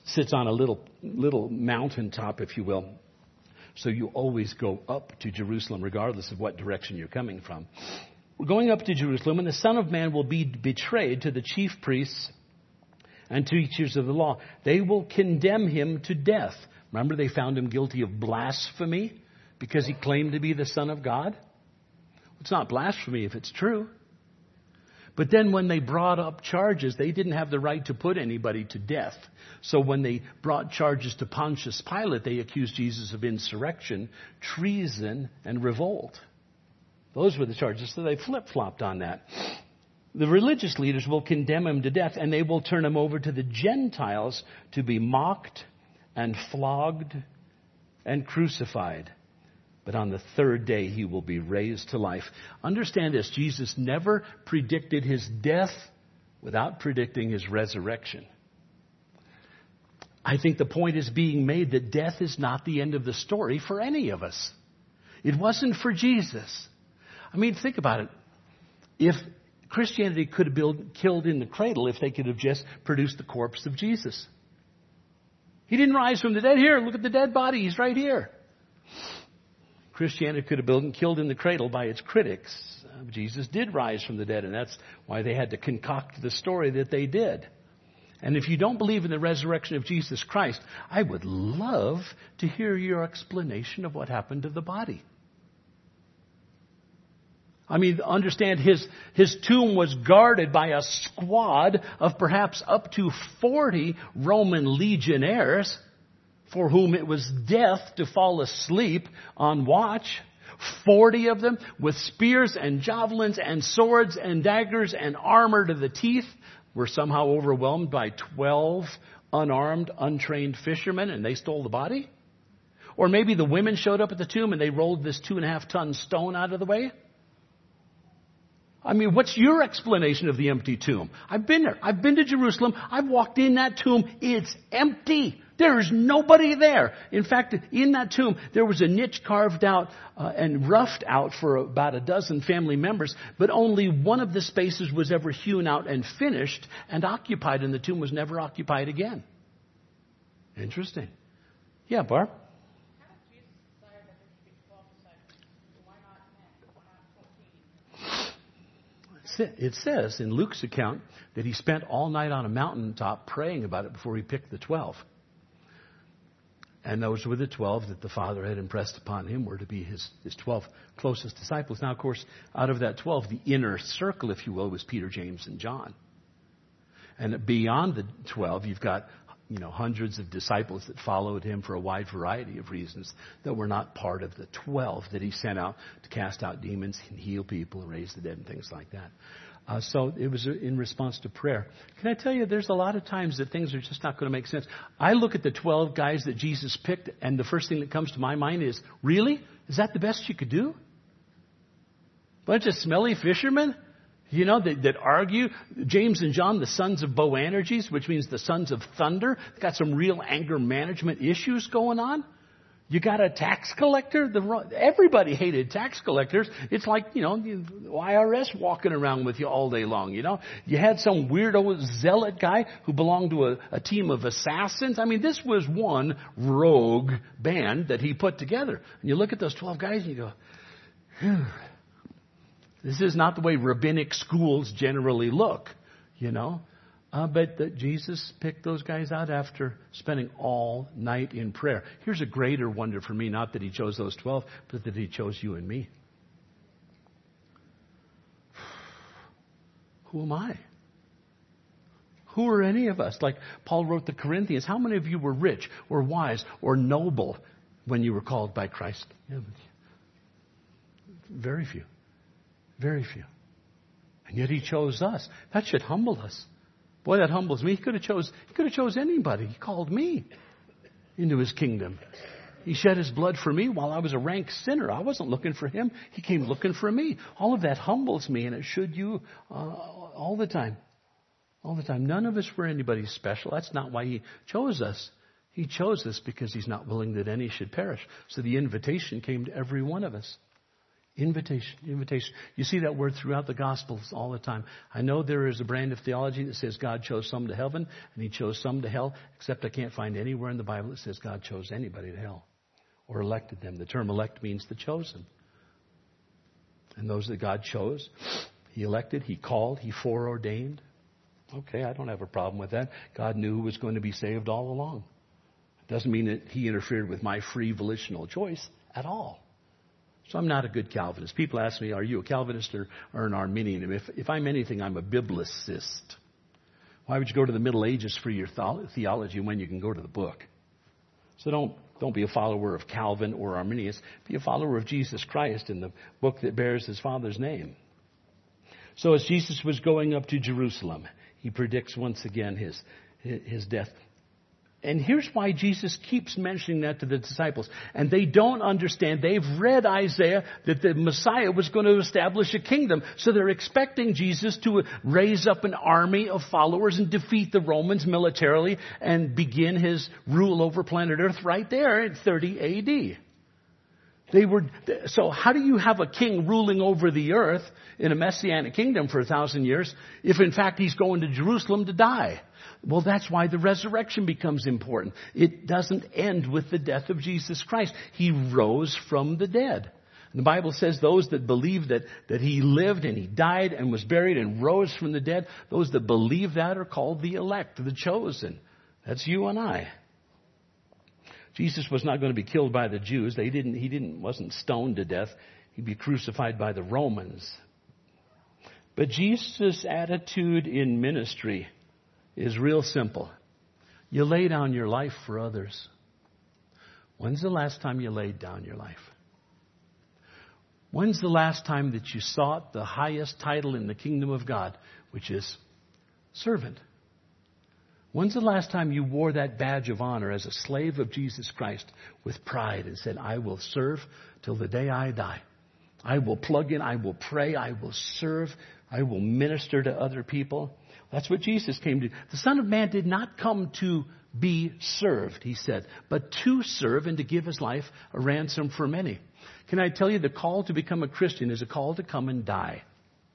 Speaker 1: sits on a little little mountaintop, if you will. So you always go up to Jerusalem, regardless of what direction you're coming from. We're going up to Jerusalem, and the Son of Man will be betrayed to the chief priests and teachers of the law. They will condemn him to death. Remember, they found him guilty of blasphemy because he claimed to be the Son of God? It's not blasphemy if it's true. But then when they brought up charges, they didn't have the right to put anybody to death. So when they brought charges to Pontius Pilate, they accused Jesus of insurrection, treason, and revolt. Those were the charges. So they flip-flopped on that. The religious leaders will condemn him to death, and they will turn him over to the Gentiles to be mocked and flogged and crucified. But on the third day, he will be raised to life. Understand this, Jesus never predicted his death without predicting his resurrection. I think the point is being made that death is not the end of the story for any of us. It wasn't for Jesus. I mean, think about it. If Christianity could have been killed in the cradle if they could have just produced the corpse of Jesus. He didn't rise from the dead. Here, look at the dead body. He's right here. Christianity could have been killed in the cradle by its critics. Uh, Jesus did rise from the dead, and that's why they had to concoct the story that they did. And if you don't believe in the resurrection of Jesus Christ, I would love to hear your explanation of what happened to the body. I mean, understand his, his tomb was guarded by a squad of perhaps up to forty Roman legionnaires, for whom it was death to fall asleep on watch. Forty of them with spears and javelins and swords and daggers and armor to the teeth were somehow overwhelmed by twelve unarmed, untrained fishermen, and they stole the body? Or maybe the women showed up at the tomb and they rolled this two and a half ton stone out of the way? I mean, what's your explanation of the empty tomb? I've been there. I've been to Jerusalem. I've walked in that tomb. It's empty. There's nobody there. In fact, in that tomb, there was a niche carved out uh, and roughed out for about a dozen family members, but only one of the spaces was ever hewn out and finished and occupied, and the tomb was never occupied again. Interesting. Yeah, Barb? It says in Luke's account that he spent all night on a mountaintop praying about it before he picked the twelve. And those were the twelve that the Father had impressed upon him were to be his, his twelve closest disciples. Now, of course, out of that twelve, the inner circle, if you will, was Peter, James, and John. And beyond the twelve, you've got, you know, hundreds of disciples that followed him for a wide variety of reasons that were not part of the twelve that he sent out to cast out demons and heal people and raise the dead and things like that. Uh, so it was in response to prayer. Can I tell you, there's a lot of times that things are just not going to make sense. I look at the twelve guys that Jesus picked, and the first thing that comes to my mind is, really? Is that the best you could do? Bunch of smelly fishermen? You know, that, that argue. James and John, the sons of Boanerges, which means the sons of thunder. Got some real anger management issues going on. You got a tax collector. The, everybody hated tax collectors. It's like, you know, the I R S walking around with you all day long, you know. You had some weirdo zealot guy who belonged to a, a team of assassins. I mean, this was one rogue band that he put together. And you look at those twelve guys and you go, Phew. This is not the way rabbinic schools generally look, you know. Uh, but the, Jesus picked those guys out after spending all night in prayer. Here's a greater wonder for me, not that he chose those twelve, but that he chose you and me. Who am I? Who are any of us? Like Paul wrote to Corinthians, how many of you were rich or wise or noble when you were called by Christ? Yeah, very few. Very few. And yet he chose us. That should humble us. Boy, that humbles me. He could have chose, he could have chose anybody. He called me into his kingdom. He shed his blood for me while I was a rank sinner. I wasn't looking for him. He came looking for me. All of that humbles me, and it should you uh, all the time. All the time. None of us were anybody special. That's not why he chose us. He chose us because he's not willing that any should perish. So the invitation came to every one of us. Invitation, invitation. You see that word throughout the Gospels all the time. I know there is a brand of theology that says God chose some to heaven and he chose some to hell, except I can't find anywhere in the Bible that says God chose anybody to hell or elected them. The term elect means the chosen. And those that God chose, he elected, he called, he foreordained. Okay, I don't have a problem with that. God knew who was going to be saved all along. It doesn't mean that he interfered with my free volitional choice at all. So I'm not a good Calvinist. People ask me, are you a Calvinist or, or an Arminian? If, if I'm anything, I'm a biblicist. Why would you go to the Middle Ages for your theology when you can go to the book? So don't, don't be a follower of Calvin or Arminius. Be a follower of Jesus Christ in the book that bears his Father's name. So as Jesus was going up to Jerusalem, he predicts once again his, his death. And here's why Jesus keeps mentioning that to the disciples. And they don't understand. They've read Isaiah that the Messiah was going to establish a kingdom. So they're expecting Jesus to raise up an army of followers and defeat the Romans militarily and begin his rule over planet Earth right there in thirty A D. They were, so how do you have a king ruling over the earth in a messianic kingdom for a thousand years if in fact he's going to Jerusalem to die? Well, that's why the resurrection becomes important. It doesn't end with the death of Jesus Christ. He rose from the dead. And the Bible says those that believe that, that he lived and he died and was buried and rose from the dead, those that believe that are called the elect, the chosen. That's you and I. Jesus was not going to be killed by the Jews. They didn't, he didn't, wasn't stoned to death. He'd be crucified by the Romans. But Jesus' attitude in ministry is real simple. You lay down your life for others. When's the last time you laid down your life? When's the last time that you sought the highest title in the kingdom of God, which is servant? When's the last time you wore that badge of honor as a slave of Jesus Christ with pride and said, I will serve till the day I die. I will plug in, I will pray, I will serve, I will minister to other people. That's what Jesus came to do. The Son of Man did not come to be served, he said, but to serve and to give his life a ransom for many. Can I tell you, the call to become a Christian is a call to come and die.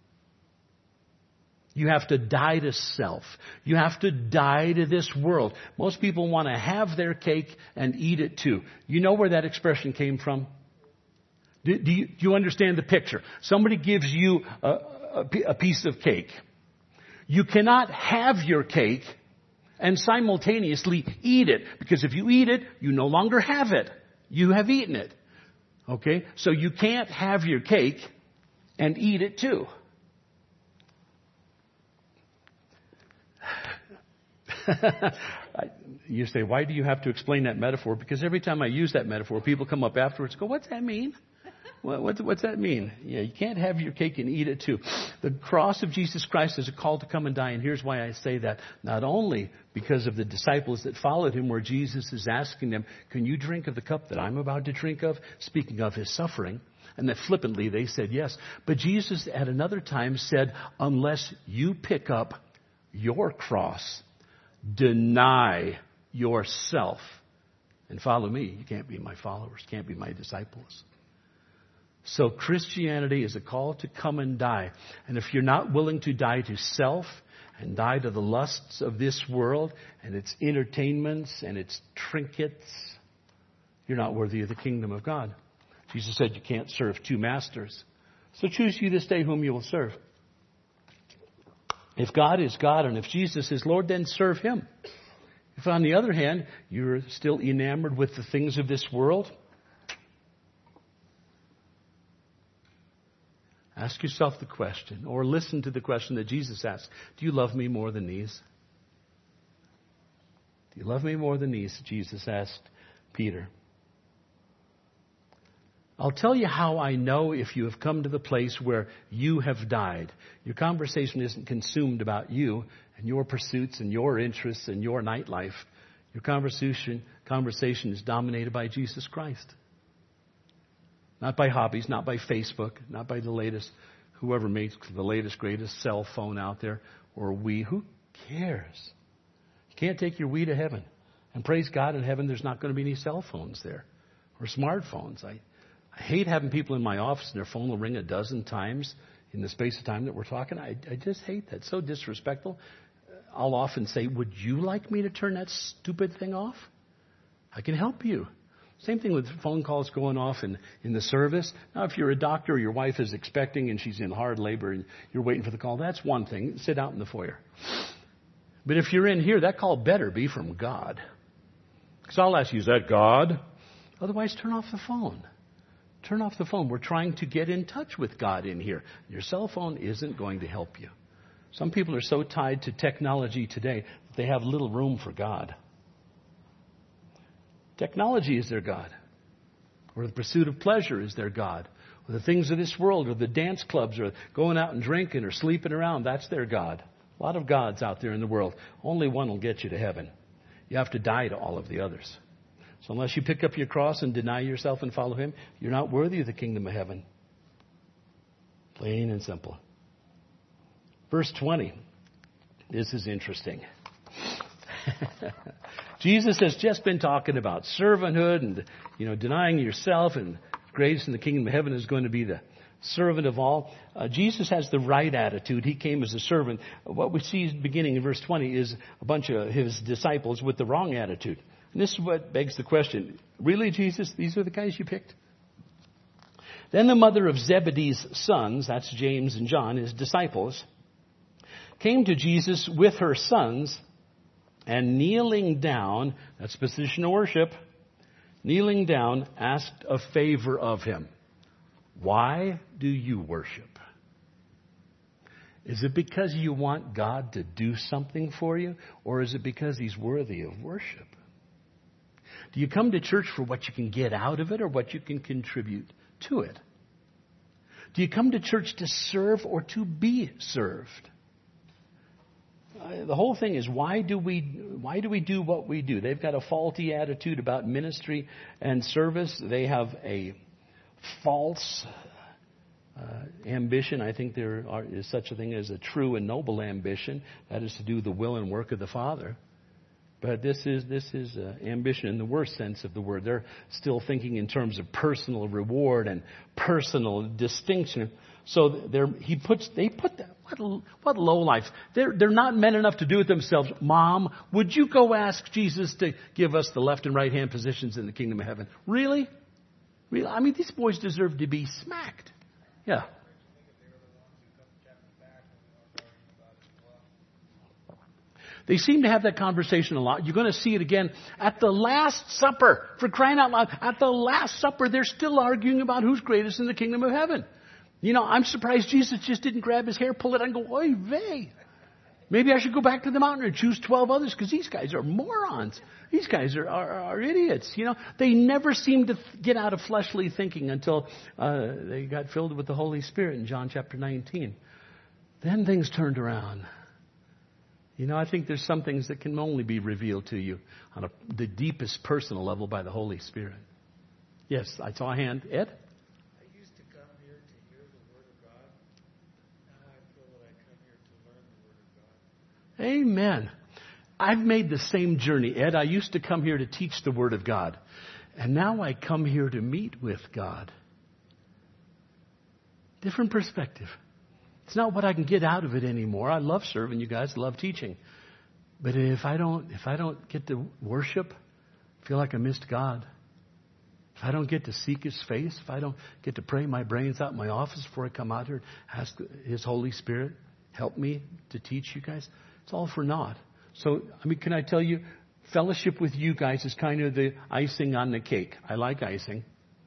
Speaker 1: You have to die to self. You have to die to this world. Most people want to have their cake and eat it too. You know where that expression came from? Do, do, you, do you understand the picture? Somebody gives you a, a, a piece of cake. You cannot have your cake and simultaneously eat it. Because if you eat it, you no longer have it. You have eaten it. Okay? So you can't have your cake and eat it too. You say, why do you have to explain that metaphor? Because every time I use that metaphor, people come up afterwards and go, what's that mean? What, what, what's that mean? Yeah, you can't have your cake and eat it too. The cross of Jesus Christ is a call to come and die. And here's why I say that. Not only because of the disciples that followed him, where Jesus is asking them, can you drink of the cup that I'm about to drink of? Speaking of his suffering. And that flippantly they said yes. But Jesus at another time said, unless you pick up your cross, deny yourself and follow me, you can't be my followers, can't be my disciples. So Christianity is a call to come and die. And if you're not willing to die to self and die to the lusts of this world and its entertainments and its trinkets, you're not worthy of the kingdom of God. Jesus said you can't serve two masters. So choose you this day whom you will serve. If God is God and if Jesus is Lord, then serve him. If on the other hand, you're still enamored with the things of this world, ask yourself the question, or listen to the question that Jesus asked. Do you love me more than these? Do you love me more than these? Jesus asked Peter. I'll tell you how I know if you have come to the place where you have died. Your conversation isn't consumed about you and your pursuits and your interests and your nightlife. Your conversation, conversation is dominated by Jesus Christ. Not by hobbies, not by Facebook, not by the latest, whoever makes the latest, greatest cell phone out there, or we. Who cares? You can't take your we to heaven. And praise God, in heaven there's not going to be any cell phones there or smartphones. I I hate having people in my office and their phone will ring a dozen times in the space of time that we're talking. I, I just hate that. It's so disrespectful. I'll often say, would you like me to turn that stupid thing off? I can help you. Same thing with phone calls going off in, in the service. Now, if you're a doctor or your wife is expecting and she's in hard labor and you're waiting for the call, that's one thing. Sit out in the foyer. But if you're in here, that call better be from God. Because I'll ask you, is that God? Otherwise, turn off the phone. Turn off the phone. We're trying to get in touch with God in here. Your cell phone isn't going to help you. Some people are so tied to technology today that they have little room for God. Technology is their God. Or the pursuit of pleasure is their God. Or the things of this world, or the dance clubs, or going out and drinking, or sleeping around, that's their God. A lot of gods out there in the world. Only one will get you to heaven. You have to die to all of the others. So unless you pick up your cross and deny yourself and follow Him, you're not worthy of the kingdom of heaven. Plain and simple. Verse twenty. This is interesting. Jesus has just been talking about servanthood and, you know, denying yourself, and greatest in the kingdom of heaven is going to be the servant of all. Uh, Jesus has the right attitude. He came as a servant. What we see beginning in verse twenty is a bunch of His disciples with the wrong attitude. And this is what begs the question. Really, Jesus, these are the guys you picked? Then the mother of Zebedee's sons, that's James and John, his disciples, came to Jesus with her sons, and kneeling down, that's position of worship, kneeling down, asked a favor of Him. Why do you worship? Is it because you want God to do something for you? Or is it because He's worthy of worship? Do you come to church for what you can get out of it or what you can contribute to it? Do you come to church to serve or to be served? Uh, the whole thing is, why do we why do we do what we do? They've got a faulty attitude about ministry and service. They have a false uh, ambition. I think there are, is such a thing as a true and noble ambition. That is to do the will and work of the Father. But this is this is uh, ambition in the worst sense of the word. They're still thinking in terms of personal reward and personal distinction. So they're, he puts they put that what what low life. They're they're not men enough to do it themselves. Mom, would you go ask Jesus to give us the left and right hand positions in the kingdom of heaven? Really? Really? I mean, these boys deserve to be smacked. Yeah. They seem to have that conversation a lot. You're going to see it again at the Last Supper. For crying out loud, at the Last Supper, they're still arguing about who's greatest in the kingdom of heaven. You know, I'm surprised Jesus just didn't grab his hair, pull it out, and go, oy vey. Maybe I should go back to the mountain and choose twelve others, because these guys are morons. These guys are, are, are idiots. You know, they never seem to get out of fleshly thinking until uh, they got filled with the Holy Spirit in John chapter nineteen. Then things turned around. You know, I think there's some things that can only be revealed to you on a, the deepest personal level by the Holy Spirit. Yes, I saw a hand. Ed?
Speaker 2: I used to come here to hear the Word of God. Now I feel that I come here to learn the Word of God.
Speaker 1: Amen. I've made the same journey, Ed. I used to come here to teach the Word of God. And now I come here to meet with God. Different perspective. It's not what I can get out of it anymore. I love serving you guys, I love teaching. But if I don't if I don't get to worship, I feel like I missed God. If I don't get to seek His face, if I don't get to pray my brains out in my office before I come out here and ask His Holy Spirit, help me to teach you guys, it's all for naught. So, I mean, can I tell you, fellowship with you guys is kind of the icing on the cake. I like icing.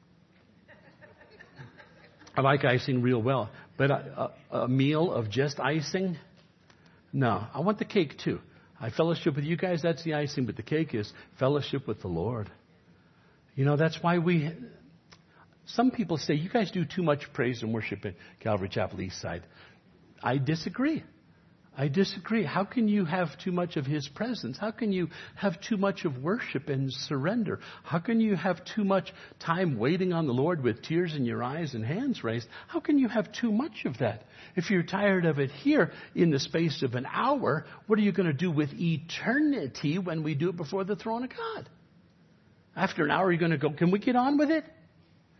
Speaker 1: I like icing real well. But a, a, a meal of just icing? No. I want the cake too. I fellowship with you guys, that's the icing. But the cake is fellowship with the Lord. You know, that's why we... Some people say, you guys do too much praise and worship at Calvary Chapel East Side. I disagree. I disagree. How can you have too much of His presence? How can you have too much of worship and surrender? How can you have too much time waiting on the Lord with tears in your eyes and hands raised? How can you have too much of that? If you're tired of it here in the space of an hour, what are you going to do with eternity when we do it before the throne of God? After an hour, you're going to go, can we get on with it?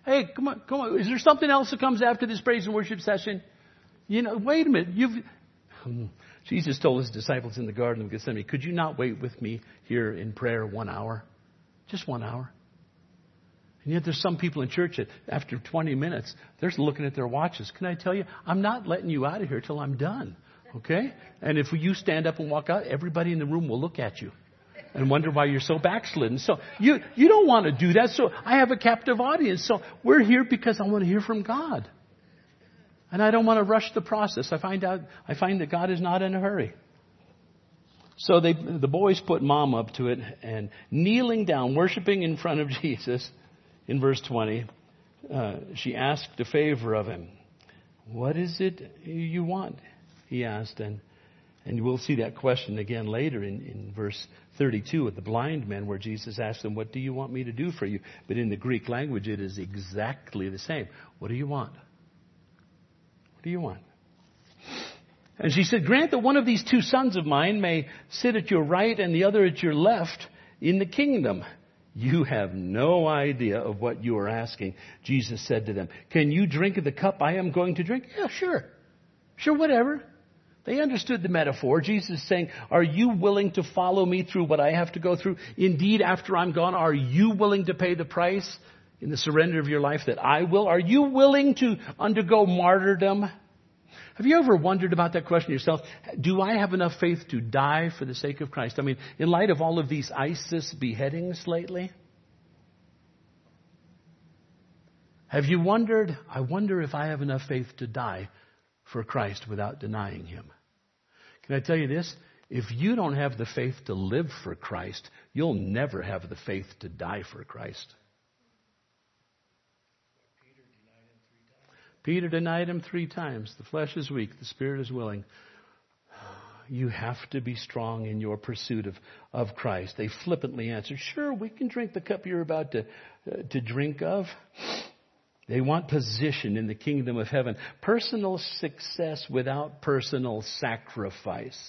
Speaker 1: Hey, come on, come on. Is there something else that comes after this praise and worship session? You know, wait a minute. You've, Jesus told his disciples in the Garden of Gethsemane, could you not wait with me here in prayer one hour? Just one hour. And yet there's some people in church that after twenty minutes, they're looking at their watches. Can I tell you, I'm not letting you out of here till I'm done. Okay? And if you stand up and walk out, everybody in the room will look at you and wonder why you're so backslidden. So you, you don't want to do that. So I have a captive audience. So we're here because I want to hear from God. And I don't want to rush the process. I find out, I find that God is not in a hurry. So they, the boys put mom up to it, and kneeling down, worshiping in front of Jesus, in verse twenty, uh, she asked a favor of him. What is it you want? He asked, and and we'll see that question again later in, in verse thirty-two with the blind men, where Jesus asked them, what do you want me to do for you? But in the Greek language, it is exactly the same. What do you want? What do you want? And she said, grant that one of these two sons of mine may sit at your right and the other at your left in the kingdom. You have no idea of what you are asking. Jesus said to them, can you drink of the cup I am going to drink? Yeah, sure. Sure, whatever. They understood the metaphor. Jesus is saying, are you willing to follow me through what I have to go through? Indeed, after I'm gone, are you willing to pay the price in the surrender of your life that I will? Are you willing to undergo martyrdom? Have you ever wondered about that question yourself? Do I have enough faith to die for the sake of Christ? I mean, in light of all of these ISIS beheadings lately, have you wondered, I wonder if I have enough faith to die for Christ without denying Him? Can I tell you this? If you don't have the faith to live for Christ, you'll never have the faith to die for Christ. Peter denied him three times. The flesh is weak. The spirit is willing. You have to be strong in your pursuit of, of Christ. They flippantly answered, sure, we can drink the cup you're about to, uh, to drink of. They want position in the kingdom of heaven. Personal success without personal sacrifice.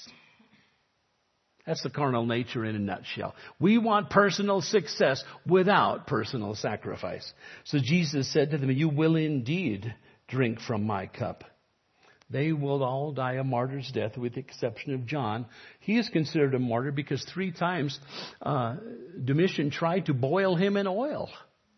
Speaker 1: That's the carnal nature in a nutshell. We want personal success without personal sacrifice. So Jesus said to them, you will indeed drink from my cup. They will all die a martyr's death with the exception of John. He is considered a martyr because three times uh, Domitian tried to boil him in oil.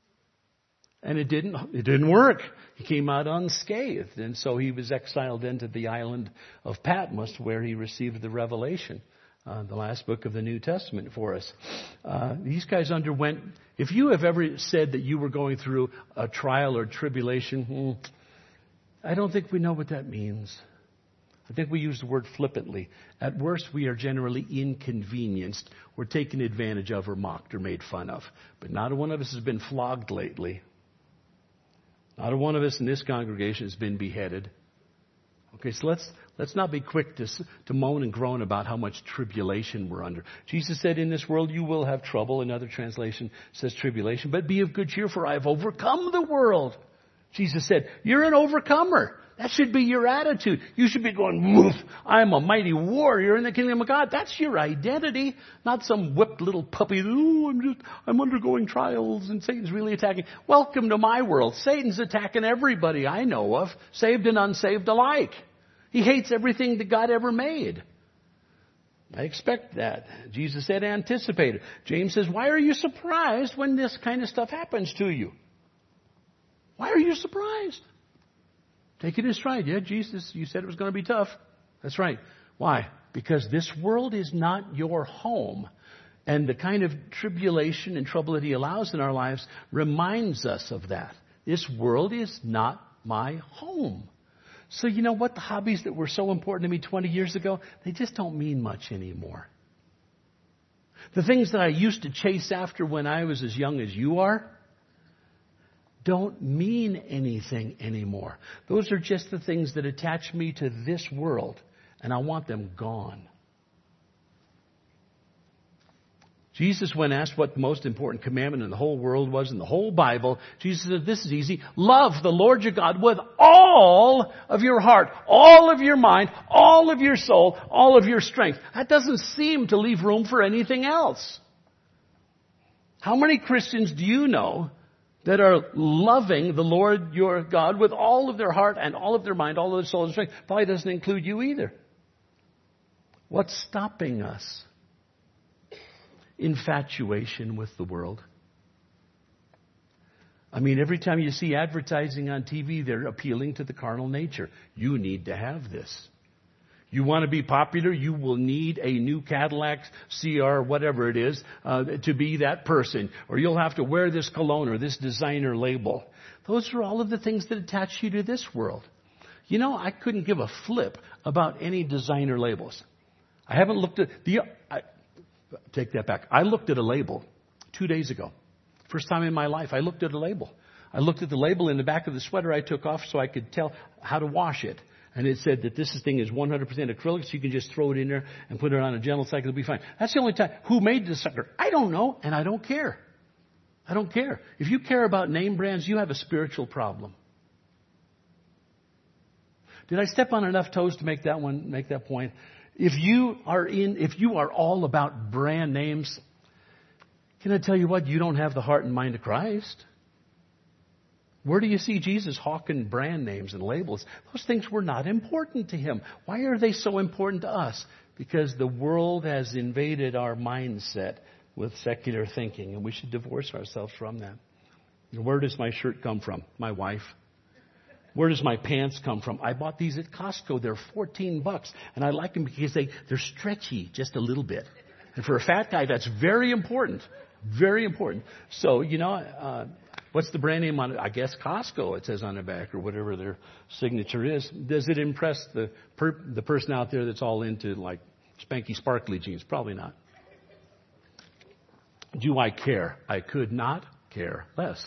Speaker 1: And it didn't, it didn't work. He came out unscathed. And so he was exiled into the island of Patmos where he received the revelation. Uh, the last book of the New Testament for us. Uh, these guys underwent, if you have ever said that you were going through a trial or tribulation, hmm, I don't think we know what that means. I think we use the word flippantly. At worst, we are generally inconvenienced. We're taken advantage of or mocked or made fun of. But not one of us has been flogged lately. Not one of us in this congregation has been beheaded. Okay, so let's let's not be quick to to moan and groan about how much tribulation we're under. Jesus said, in this world you will have trouble. Another translation says tribulation. But be of good cheer, for I have overcome the world. Jesus said, you're an overcomer. That should be your attitude. You should be going, woof, I'm a mighty warrior in the kingdom of God. That's your identity. Not some whipped little puppy. Oh, I'm just, I'm undergoing trials and Satan's really attacking. Welcome to my world. Satan's attacking everybody I know of, saved and unsaved alike. He hates everything that God ever made. I expect that. Jesus said, anticipate it. James says, why are you surprised when this kind of stuff happens to you? Why are you surprised? Take it in stride. Yeah, Jesus, you said it was going to be tough. That's right. Why? Because this world is not your home. And the kind of tribulation and trouble that He allows in our lives reminds us of that. This world is not my home. So you know what? The hobbies that were so important to me twenty years ago, they just don't mean much anymore. The things that I used to chase after when I was as young as you are don't mean anything anymore. Those are just the things that attach me to this world, and I want them gone. Jesus, when asked what the most important commandment in the whole world was in the whole Bible, Jesus said, this is easy. Love the Lord your God with all of your heart, all of your mind, all of your soul, all of your strength. That doesn't seem to leave room for anything else. How many Christians do you know that are loving the Lord your God with all of their heart and all of their mind, all of their soul and strength. Probably doesn't include you either. What's stopping us? Infatuation with the world. I mean, every time you see advertising on T V, they're appealing to the carnal nature. You need to have this. You want to be popular, you will need a new Cadillac C R, whatever it is, uh, to be that person. Or you'll have to wear this cologne or this designer label. Those are all of the things that attach you to this world. You know, I couldn't give a flip about any designer labels. I haven't looked at the... I, take that back. I looked at a label two days ago. First time in my life, I looked at a label. I looked at the label in the back of the sweater I took off so I could tell how to wash it. And it said that this thing is one hundred percent acrylic, so you can just throw it in there and put it on a gentle cycle. It'll be fine. That's the only time. Who made this sucker? I don't know, and I don't care. I don't care. If you care about name brands, you have a spiritual problem. Did I step on enough toes to make that one, make that point? If you are in, if you are all about brand names, can I tell you what? You don't have the heart and mind of Christ. Where do you see Jesus hawking brand names and labels? Those things were not important to him. Why are they so important to us? Because the world has invaded our mindset with secular thinking, and we should divorce ourselves from that. Where does my shirt come from? My wife. Where does my pants come from? I bought these at Costco. They're fourteen bucks, and I like them because they, they're stretchy just a little bit. And for a fat guy, that's very important. Very important. So, you know, uh, what's the brand name on it? I guess Costco, it says on the back, or whatever their signature is. Does it impress the per, the person out there that's all into, like, spanky, sparkly jeans? Probably not. Do I care? I could not care less.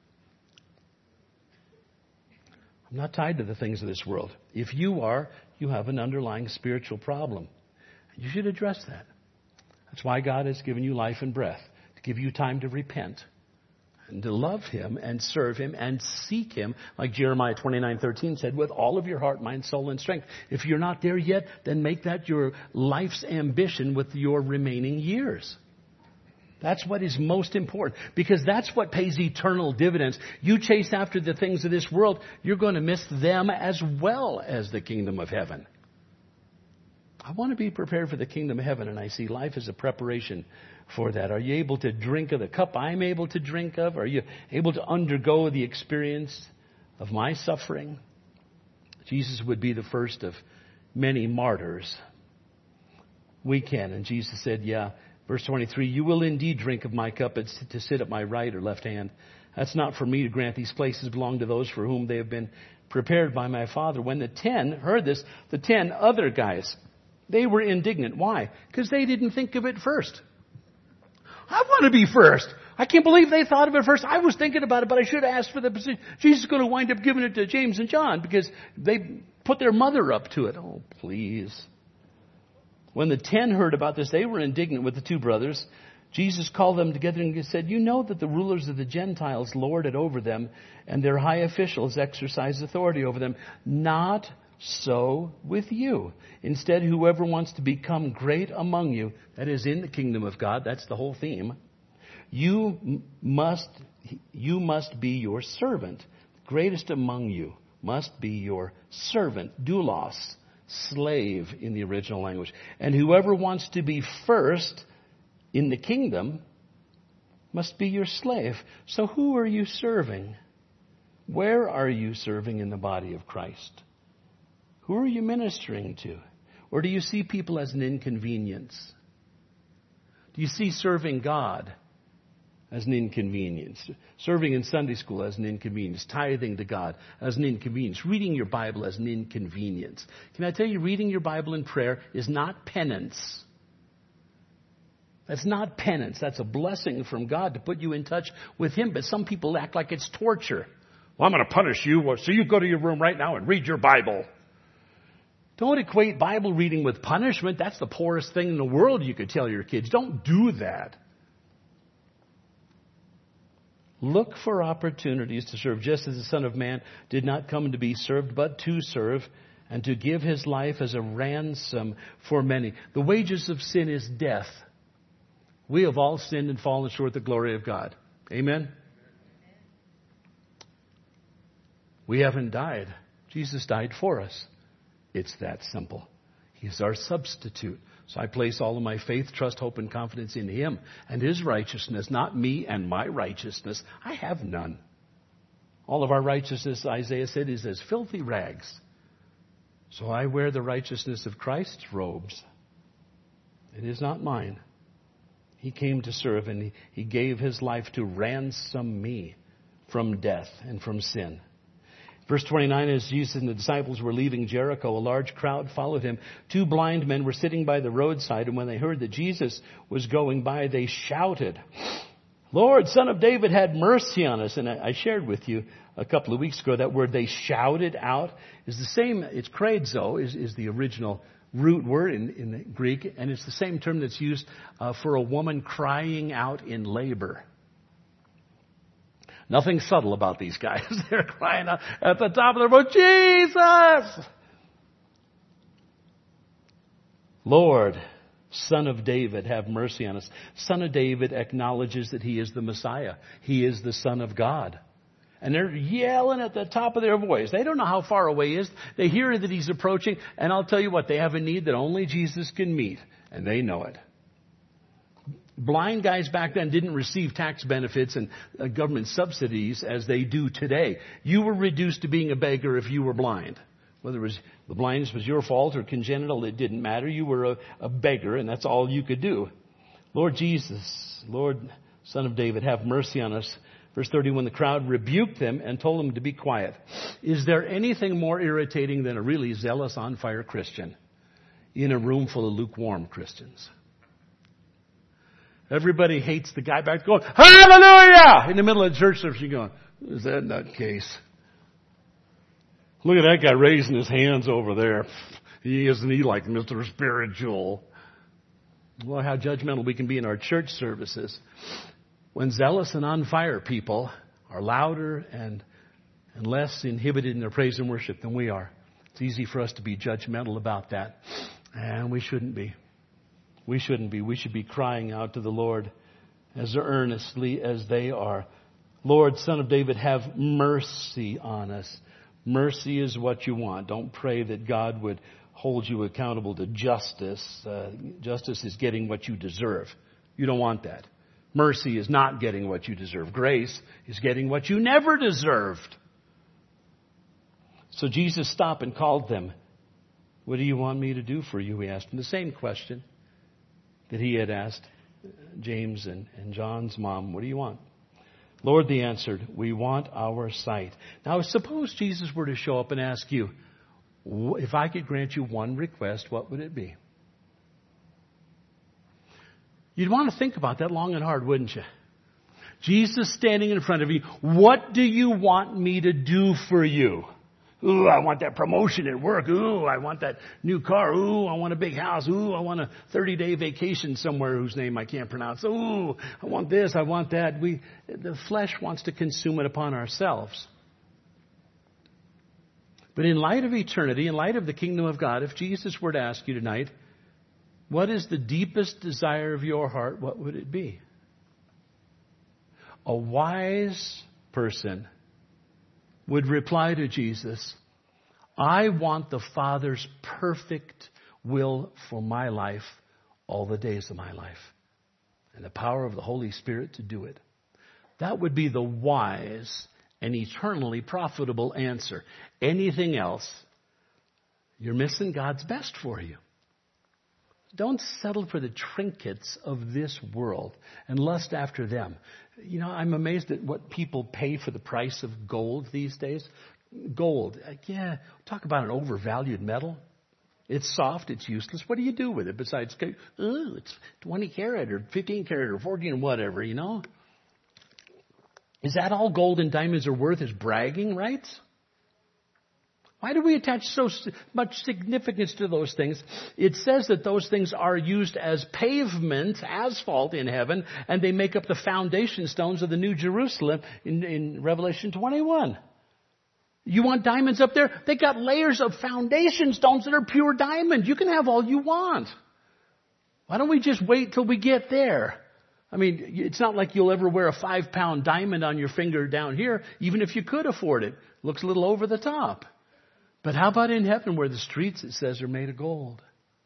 Speaker 1: I'm not tied to the things of this world. If you are, you have an underlying spiritual problem. You should address that. That's why God has given you life and breath, to give you time to repent and to love Him and serve Him and seek Him, like Jeremiah twenty-nine thirteen said, with all of your heart, mind, soul, and strength. If you're not there yet, then make that your life's ambition with your remaining years. That's what is most important, because that's what pays eternal dividends. You chase after the things of this world, you're going to miss them as well as the kingdom of heaven. I want to be prepared for the kingdom of heaven, and I see life as a preparation for that. Are you able to drink of the cup I'm able to drink of? Are you able to undergo the experience of my suffering? Jesus would be the first of many martyrs. We can. And Jesus said, yeah, verse twenty-three, you will indeed drink of my cup and to sit at my right or left hand. That's not for me to grant. These places belong to those for whom they have been prepared by my Father. When the ten heard this, the ten other guys, they were indignant. Why? Because they didn't think of it first. I want to be first. I can't believe they thought of it first. I was thinking about it, but I should have asked for the position. Jesus is going to wind up giving it to James and John because they put their mother up to it. Oh, please. When the ten heard about this, they were indignant with the two brothers. Jesus called them together and said, you know that the rulers of the Gentiles lord it over them, and their high officials exercise authority over them. Not so with you. Instead, whoever wants to become great among you, that is in the kingdom of God, that's the whole theme, you must, you must be your servant. Greatest among you must be your servant, doulos, slave in the original language. And whoever wants to be first in the kingdom must be your slave. So who are you serving? Where are you serving in the body of Christ? Who are you ministering to? Or do you see people as an inconvenience? Do you see serving God as an inconvenience? Serving in Sunday school as an inconvenience. Tithing to God as an inconvenience. Reading your Bible as an inconvenience. Can I tell you, reading your Bible in prayer is not penance. That's not penance. That's a blessing from God to put you in touch with Him. But some people act like it's torture. Well, I'm going to punish you, so you go to your room right now and read your Bible. Don't equate Bible reading with punishment. That's the poorest thing in the world you could tell your kids. Don't do that. Look for opportunities to serve, just as the Son of Man did not come to be served, but to serve, and to give His life as a ransom for many. The wages of sin is death. We have all sinned and fallen short of the glory of God. Amen? We haven't died. Jesus died for us. It's that simple. He's our substitute. So I place all of my faith, trust, hope, and confidence in Him and His righteousness, not me and my righteousness. I have none. All of our righteousness, Isaiah said, is as filthy rags. So I wear the righteousness of Christ's robes. It is not mine. He came to serve, and he, he gave His life to ransom me from death and from sin. Verse twenty-nine, as Jesus and the disciples were leaving Jericho, a large crowd followed Him. Two blind men were sitting by the roadside, and when they heard that Jesus was going by, they shouted, "Lord, Son of David, have mercy on us." And I shared with you a couple of weeks ago that word they shouted out is the same. It's kraizo, is, is the original root word in, in the Greek, and it's the same term that's used uh, for a woman crying out in labor. Nothing subtle about these guys. They're crying out at the top of their voice, "Jesus! Lord, Son of David, have mercy on us." Son of David acknowledges that He is the Messiah. He is the Son of God. And they're yelling at the top of their voice. They don't know how far away He is. They hear that He's approaching. And I'll tell you what, they have a need that only Jesus can meet. And they know it. Blind guys back then didn't receive tax benefits and uh, government subsidies as they do today. You were reduced to being a beggar if you were blind. Whether it was the blindness was your fault or congenital, it didn't matter. You were a, a beggar, and that's all you could do. Lord Jesus, Lord, Son of David, have mercy on us. Verse thirty-one, the crowd rebuked them and told them to be quiet. Is there anything more irritating than a really zealous, on-fire Christian in a room full of lukewarm Christians? Everybody hates the guy back going, "Hallelujah!" in the middle of the church service. You're going, "Is that nutcase? Look at that guy raising his hands over there. He isn't he like Mister Spiritual?" Well, how judgmental we can be in our church services. When zealous and on fire people are louder and, and less inhibited in their praise and worship than we are, it's easy for us to be judgmental about that. And we shouldn't be. We shouldn't be. We should be crying out to the Lord as earnestly as they are. Lord, Son of David, have mercy on us. Mercy is what you want. Don't pray that God would hold you accountable to justice. Uh, justice is getting what you deserve. You don't want that. Mercy is not getting what you deserve. Grace is getting what you never deserved. So Jesus stopped and called them. "What do you want me to do for you?" He asked them the same question that He had asked James and, and John's mom. "What do you want?" "Lord," they answered, "we want our sight." Now, suppose Jesus were to show up and ask you, "If I could grant you one request, what would it be?" You'd want to think about that long and hard, wouldn't you? Jesus standing in front of you, "What do you want me to do for you?" "Ooh, I want that promotion at work. Ooh, I want that new car. Ooh, I want a big house. Ooh, I want a thirty-day vacation somewhere whose name I can't pronounce. Ooh, I want this. I want that." We, the flesh wants to consume it upon ourselves. But in light of eternity, in light of the kingdom of God, if Jesus were to ask you tonight, what is the deepest desire of your heart, what would it be? A wise person would reply to Jesus, "I want the Father's perfect will for my life all the days of my life, and the power of the Holy Spirit to do it." That would be the wise and eternally profitable answer. Anything else, you're missing God's best for you. Don't settle for the trinkets of this world and lust after them. You know, I'm amazed at what people pay for the price of gold these days. Gold, yeah, talk about an overvalued metal. It's soft, it's useless. What do you do with it besides, oh, it's twenty carat or fifteen carat or fourteen or whatever, you know? Is that all gold and diamonds are worth, is bragging rights? Why do we attach so much significance to those things? It says that those things are used as pavement, asphalt in heaven, and they make up the foundation stones of the New Jerusalem in, in Revelation twenty-one. You want diamonds up there? They got layers of foundation stones that are pure diamond. You can have all you want. Why don't we just wait till we get there? I mean, it's not like you'll ever wear a five-pound diamond on your finger down here, even if you could afford it. Looks a little over the top. But how about in heaven where the streets, it says, are made of gold?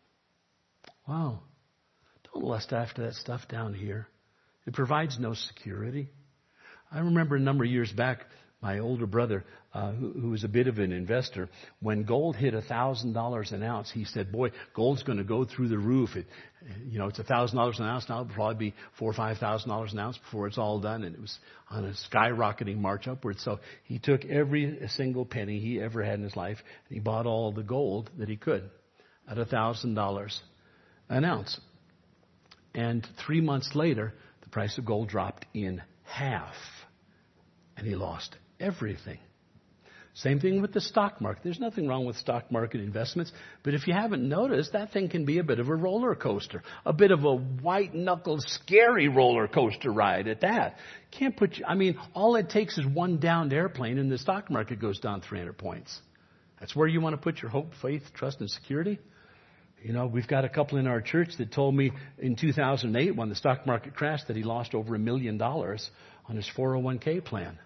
Speaker 1: Wow. Don't lust after that stuff down here. It provides no security. I remember a number of years back, my older brother, uh, who, who was a bit of an investor, when gold hit one thousand dollars an ounce, he said, boy, gold's going to go through the roof. It, you know, it's one thousand dollars an ounce now. It'll probably be four thousand dollars or five thousand dollars an ounce before it's all done. And it was on a skyrocketing march upward. So he took every single penny he ever had in his life, and he bought all the gold that he could at one thousand dollars an ounce. And three months later, the price of gold dropped in half. And he lost everything. Same thing with the stock market. There's nothing wrong with stock market investments. But if you haven't noticed, that thing can be a bit of a roller coaster. A bit of a white-knuckled, scary roller coaster ride at that. Can't put you, I mean, all it takes is one downed airplane and the stock market goes down three hundred points. That's where you want to put your hope, faith, trust, and security. You know, we've got a couple in our church that told me in two thousand eight when the stock market crashed that he lost over a million dollars on his four oh one k plan.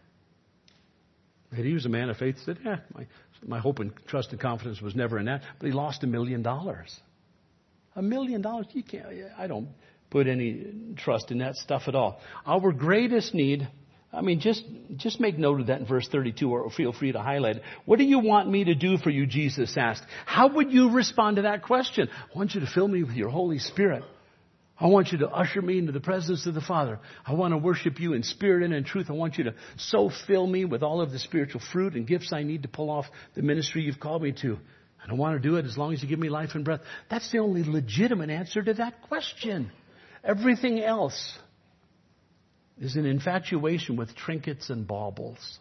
Speaker 1: And he was a man of faith. Said, yeah, my, my hope and trust and confidence was never in that. But he lost a million dollars. A million dollars? You can't, I don't put any trust in that stuff at all. Our greatest need, I mean, just, just make note of that in verse thirty-two, or feel free to highlight it. What do you want me to do for you, Jesus asked. How would you respond to that question? I want you to fill me with your Holy Spirit. I want you to usher me into the presence of the Father. I want to worship you in spirit and in truth. I want you to so fill me with all of the spiritual fruit and gifts I need to pull off the ministry you've called me to. And I want to do it as long as you give me life and breath. That's the only legitimate answer to that question. Everything else is an infatuation with trinkets and baubles.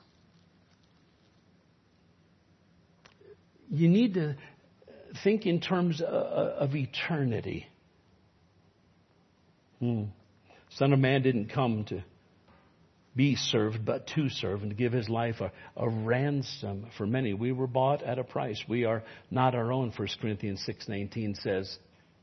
Speaker 1: You need to think in terms of eternity. Hmm. Son of Man didn't come to be served, but to serve and to give his life a, a ransom for many. We were bought at a price. We are not our own, First Corinthians six nineteen says.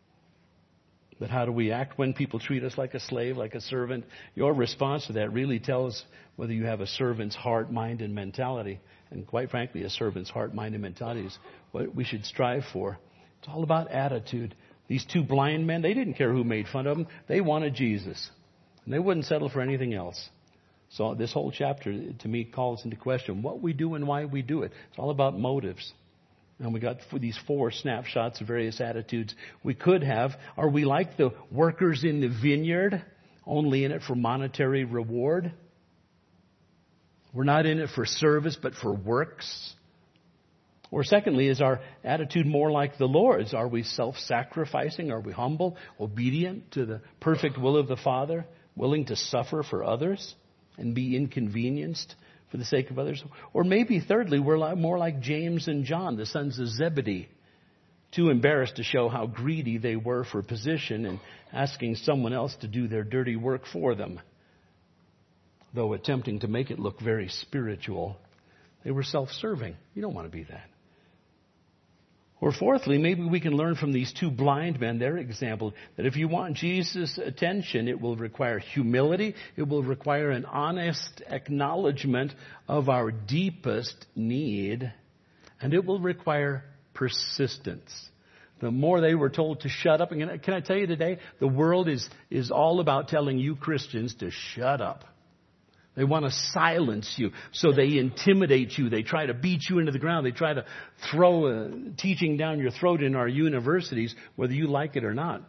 Speaker 1: But how do we act when people treat us like a slave, like a servant? Your response to that really tells whether you have a servant's heart, mind, and mentality. And quite frankly, a servant's heart, mind, and mentality is what we should strive for. It's all about attitude. These two blind men, they didn't care who made fun of them. They wanted Jesus. And they wouldn't settle for anything else. So this whole chapter, to me, calls into question what we do and why we do it. It's all about motives. And we got these four snapshots of various attitudes we could have. Are we like the workers in the vineyard, only in it for monetary reward? We're not in it for service, but for works. Or secondly, is our attitude more like the Lord's? Are we self-sacrificing? Are we humble, obedient to the perfect will of the Father, willing to suffer for others and be inconvenienced for the sake of others? Or maybe thirdly, we're more like James and John, the sons of Zebedee, too embarrassed to show how greedy they were for position and asking someone else to do their dirty work for them, though attempting to make it look very spiritual. They were self-serving. You don't want to be that. Or fourthly, maybe we can learn from these two blind men, their example, that if you want Jesus' attention, it will require humility. It will require an honest acknowledgement of our deepest need. And it will require persistence. The more they were told to shut up, and can I tell you today, the world is, is all about telling you Christians to shut up. They want to silence you, so they intimidate you. They try to beat you into the ground. They try to throw uh, teaching down your throat in our universities, whether you like it or not.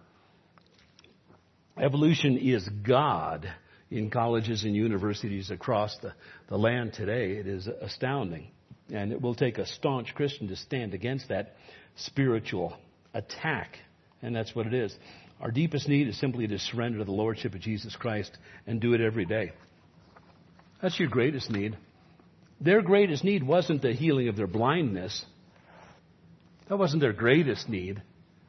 Speaker 1: Evolution is God in colleges and universities across the, the land today. It is astounding. And it will take a staunch Christian to stand against that spiritual attack. And that's what it is. Our deepest need is simply to surrender to the Lordship of Jesus Christ and do it every day. That's your greatest need. Their greatest need wasn't the healing of their blindness. That wasn't their greatest need.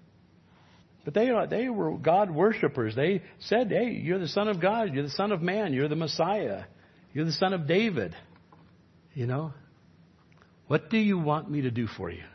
Speaker 1: But they are, they were God worshipers. They said, hey, you're the Son of God. You're the Son of Man. You're the Messiah. You're the Son of David. You know, what do you want me to do for you?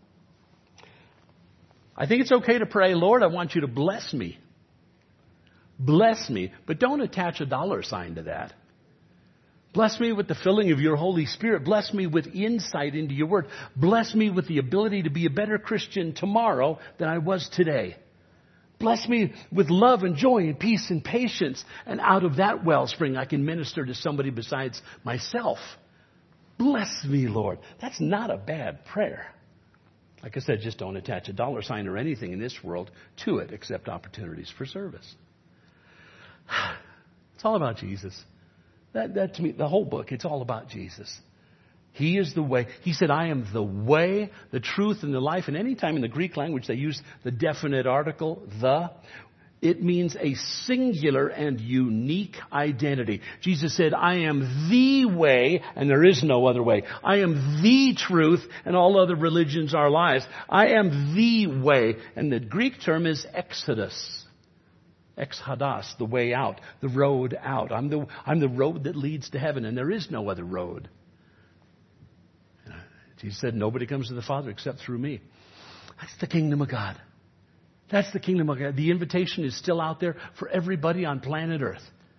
Speaker 1: I think it's okay to pray, Lord, I want you to bless me. Bless me, but don't attach a dollar sign to that. Bless me with the filling of your Holy Spirit. Bless me with insight into your word. Bless me with the ability to be a better Christian tomorrow than I was today. Bless me with love and joy and peace and patience. And out of that wellspring, I can minister to somebody besides myself. Bless me, Lord. That's not a bad prayer. Like I said, just don't attach a dollar sign or anything in this world to it except opportunities for service. It's all about Jesus. That, that to me, the whole book, it's all about Jesus. He is the way. He said, I am the way, the truth, and the life. And any time in the Greek language they use the definite article, the, it means a singular and unique identity. Jesus said, I am the way, and there is no other way. I am the truth, and all other religions are lies. I am the way. And the Greek term is exodus. Exodos, the way out, the road out. I'm the, I'm the road that leads to heaven, and there is no other road. Jesus said, nobody comes to the Father except through me. That's the kingdom of God. That's the kingdom of God. The invitation is still out there for everybody on planet Earth.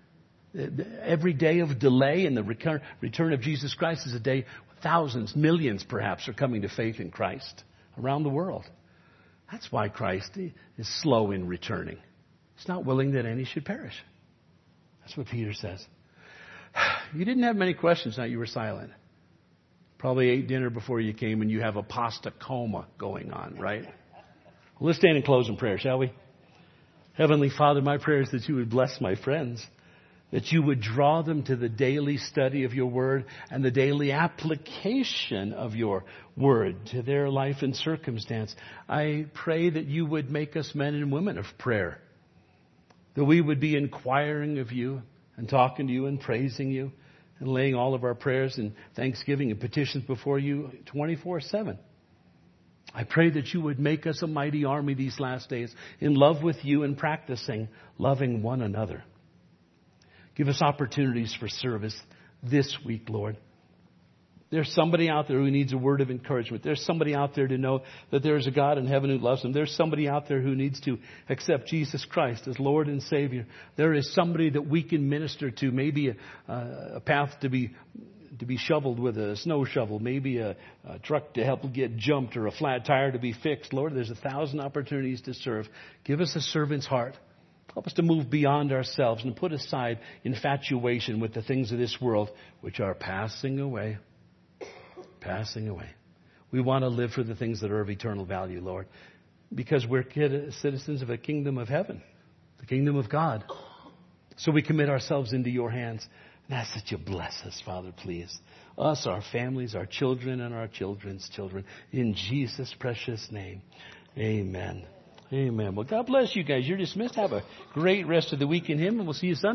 Speaker 1: Every day of delay in the return of Jesus Christ is a day thousands, millions perhaps are coming to faith in Christ around the world. That's why Christ is slow in returning. He's not willing that any should perish. That's what Peter says. You didn't have many questions, now you were silent. Probably ate dinner before you came and you have a pasta coma going on, right? Well, let's stand and close in prayer, shall we? Heavenly Father, my prayer is that you would bless my friends, that you would draw them to the daily study of your word and the daily application of your word to their life and circumstance. I pray that you would make us men and women of prayer, that we would be inquiring of you and talking to you and praising you and laying all of our prayers and thanksgiving and petitions before you twenty-four seven. I pray that you would make us a mighty army these last days in love with you and practicing loving one another. Give us opportunities for service this week, Lord. There's somebody out there who needs a word of encouragement. There's somebody out there to know that there's a God in heaven who loves them. There's somebody out there who needs to accept Jesus Christ as Lord and Savior. There is somebody that we can minister to, maybe a, a path to be to be shoveled with a snow shovel, maybe a, a truck to help get jumped or a flat tire to be fixed. Lord, there's a thousand opportunities to serve. Give us a servant's heart. Help us to move beyond ourselves and put aside infatuation with the things of this world which are passing away. Passing away. We want to live for the things that are of eternal value, Lord, because we're citizens of a kingdom of heaven, the kingdom of God. So we commit ourselves into your hands and ask that you bless us, Father, please. Us, our families, our children, and our children's children. In Jesus' precious name, amen. Amen. Well, God bless you guys. You're dismissed. Have a great rest of the week in Him, and we'll see you Sunday.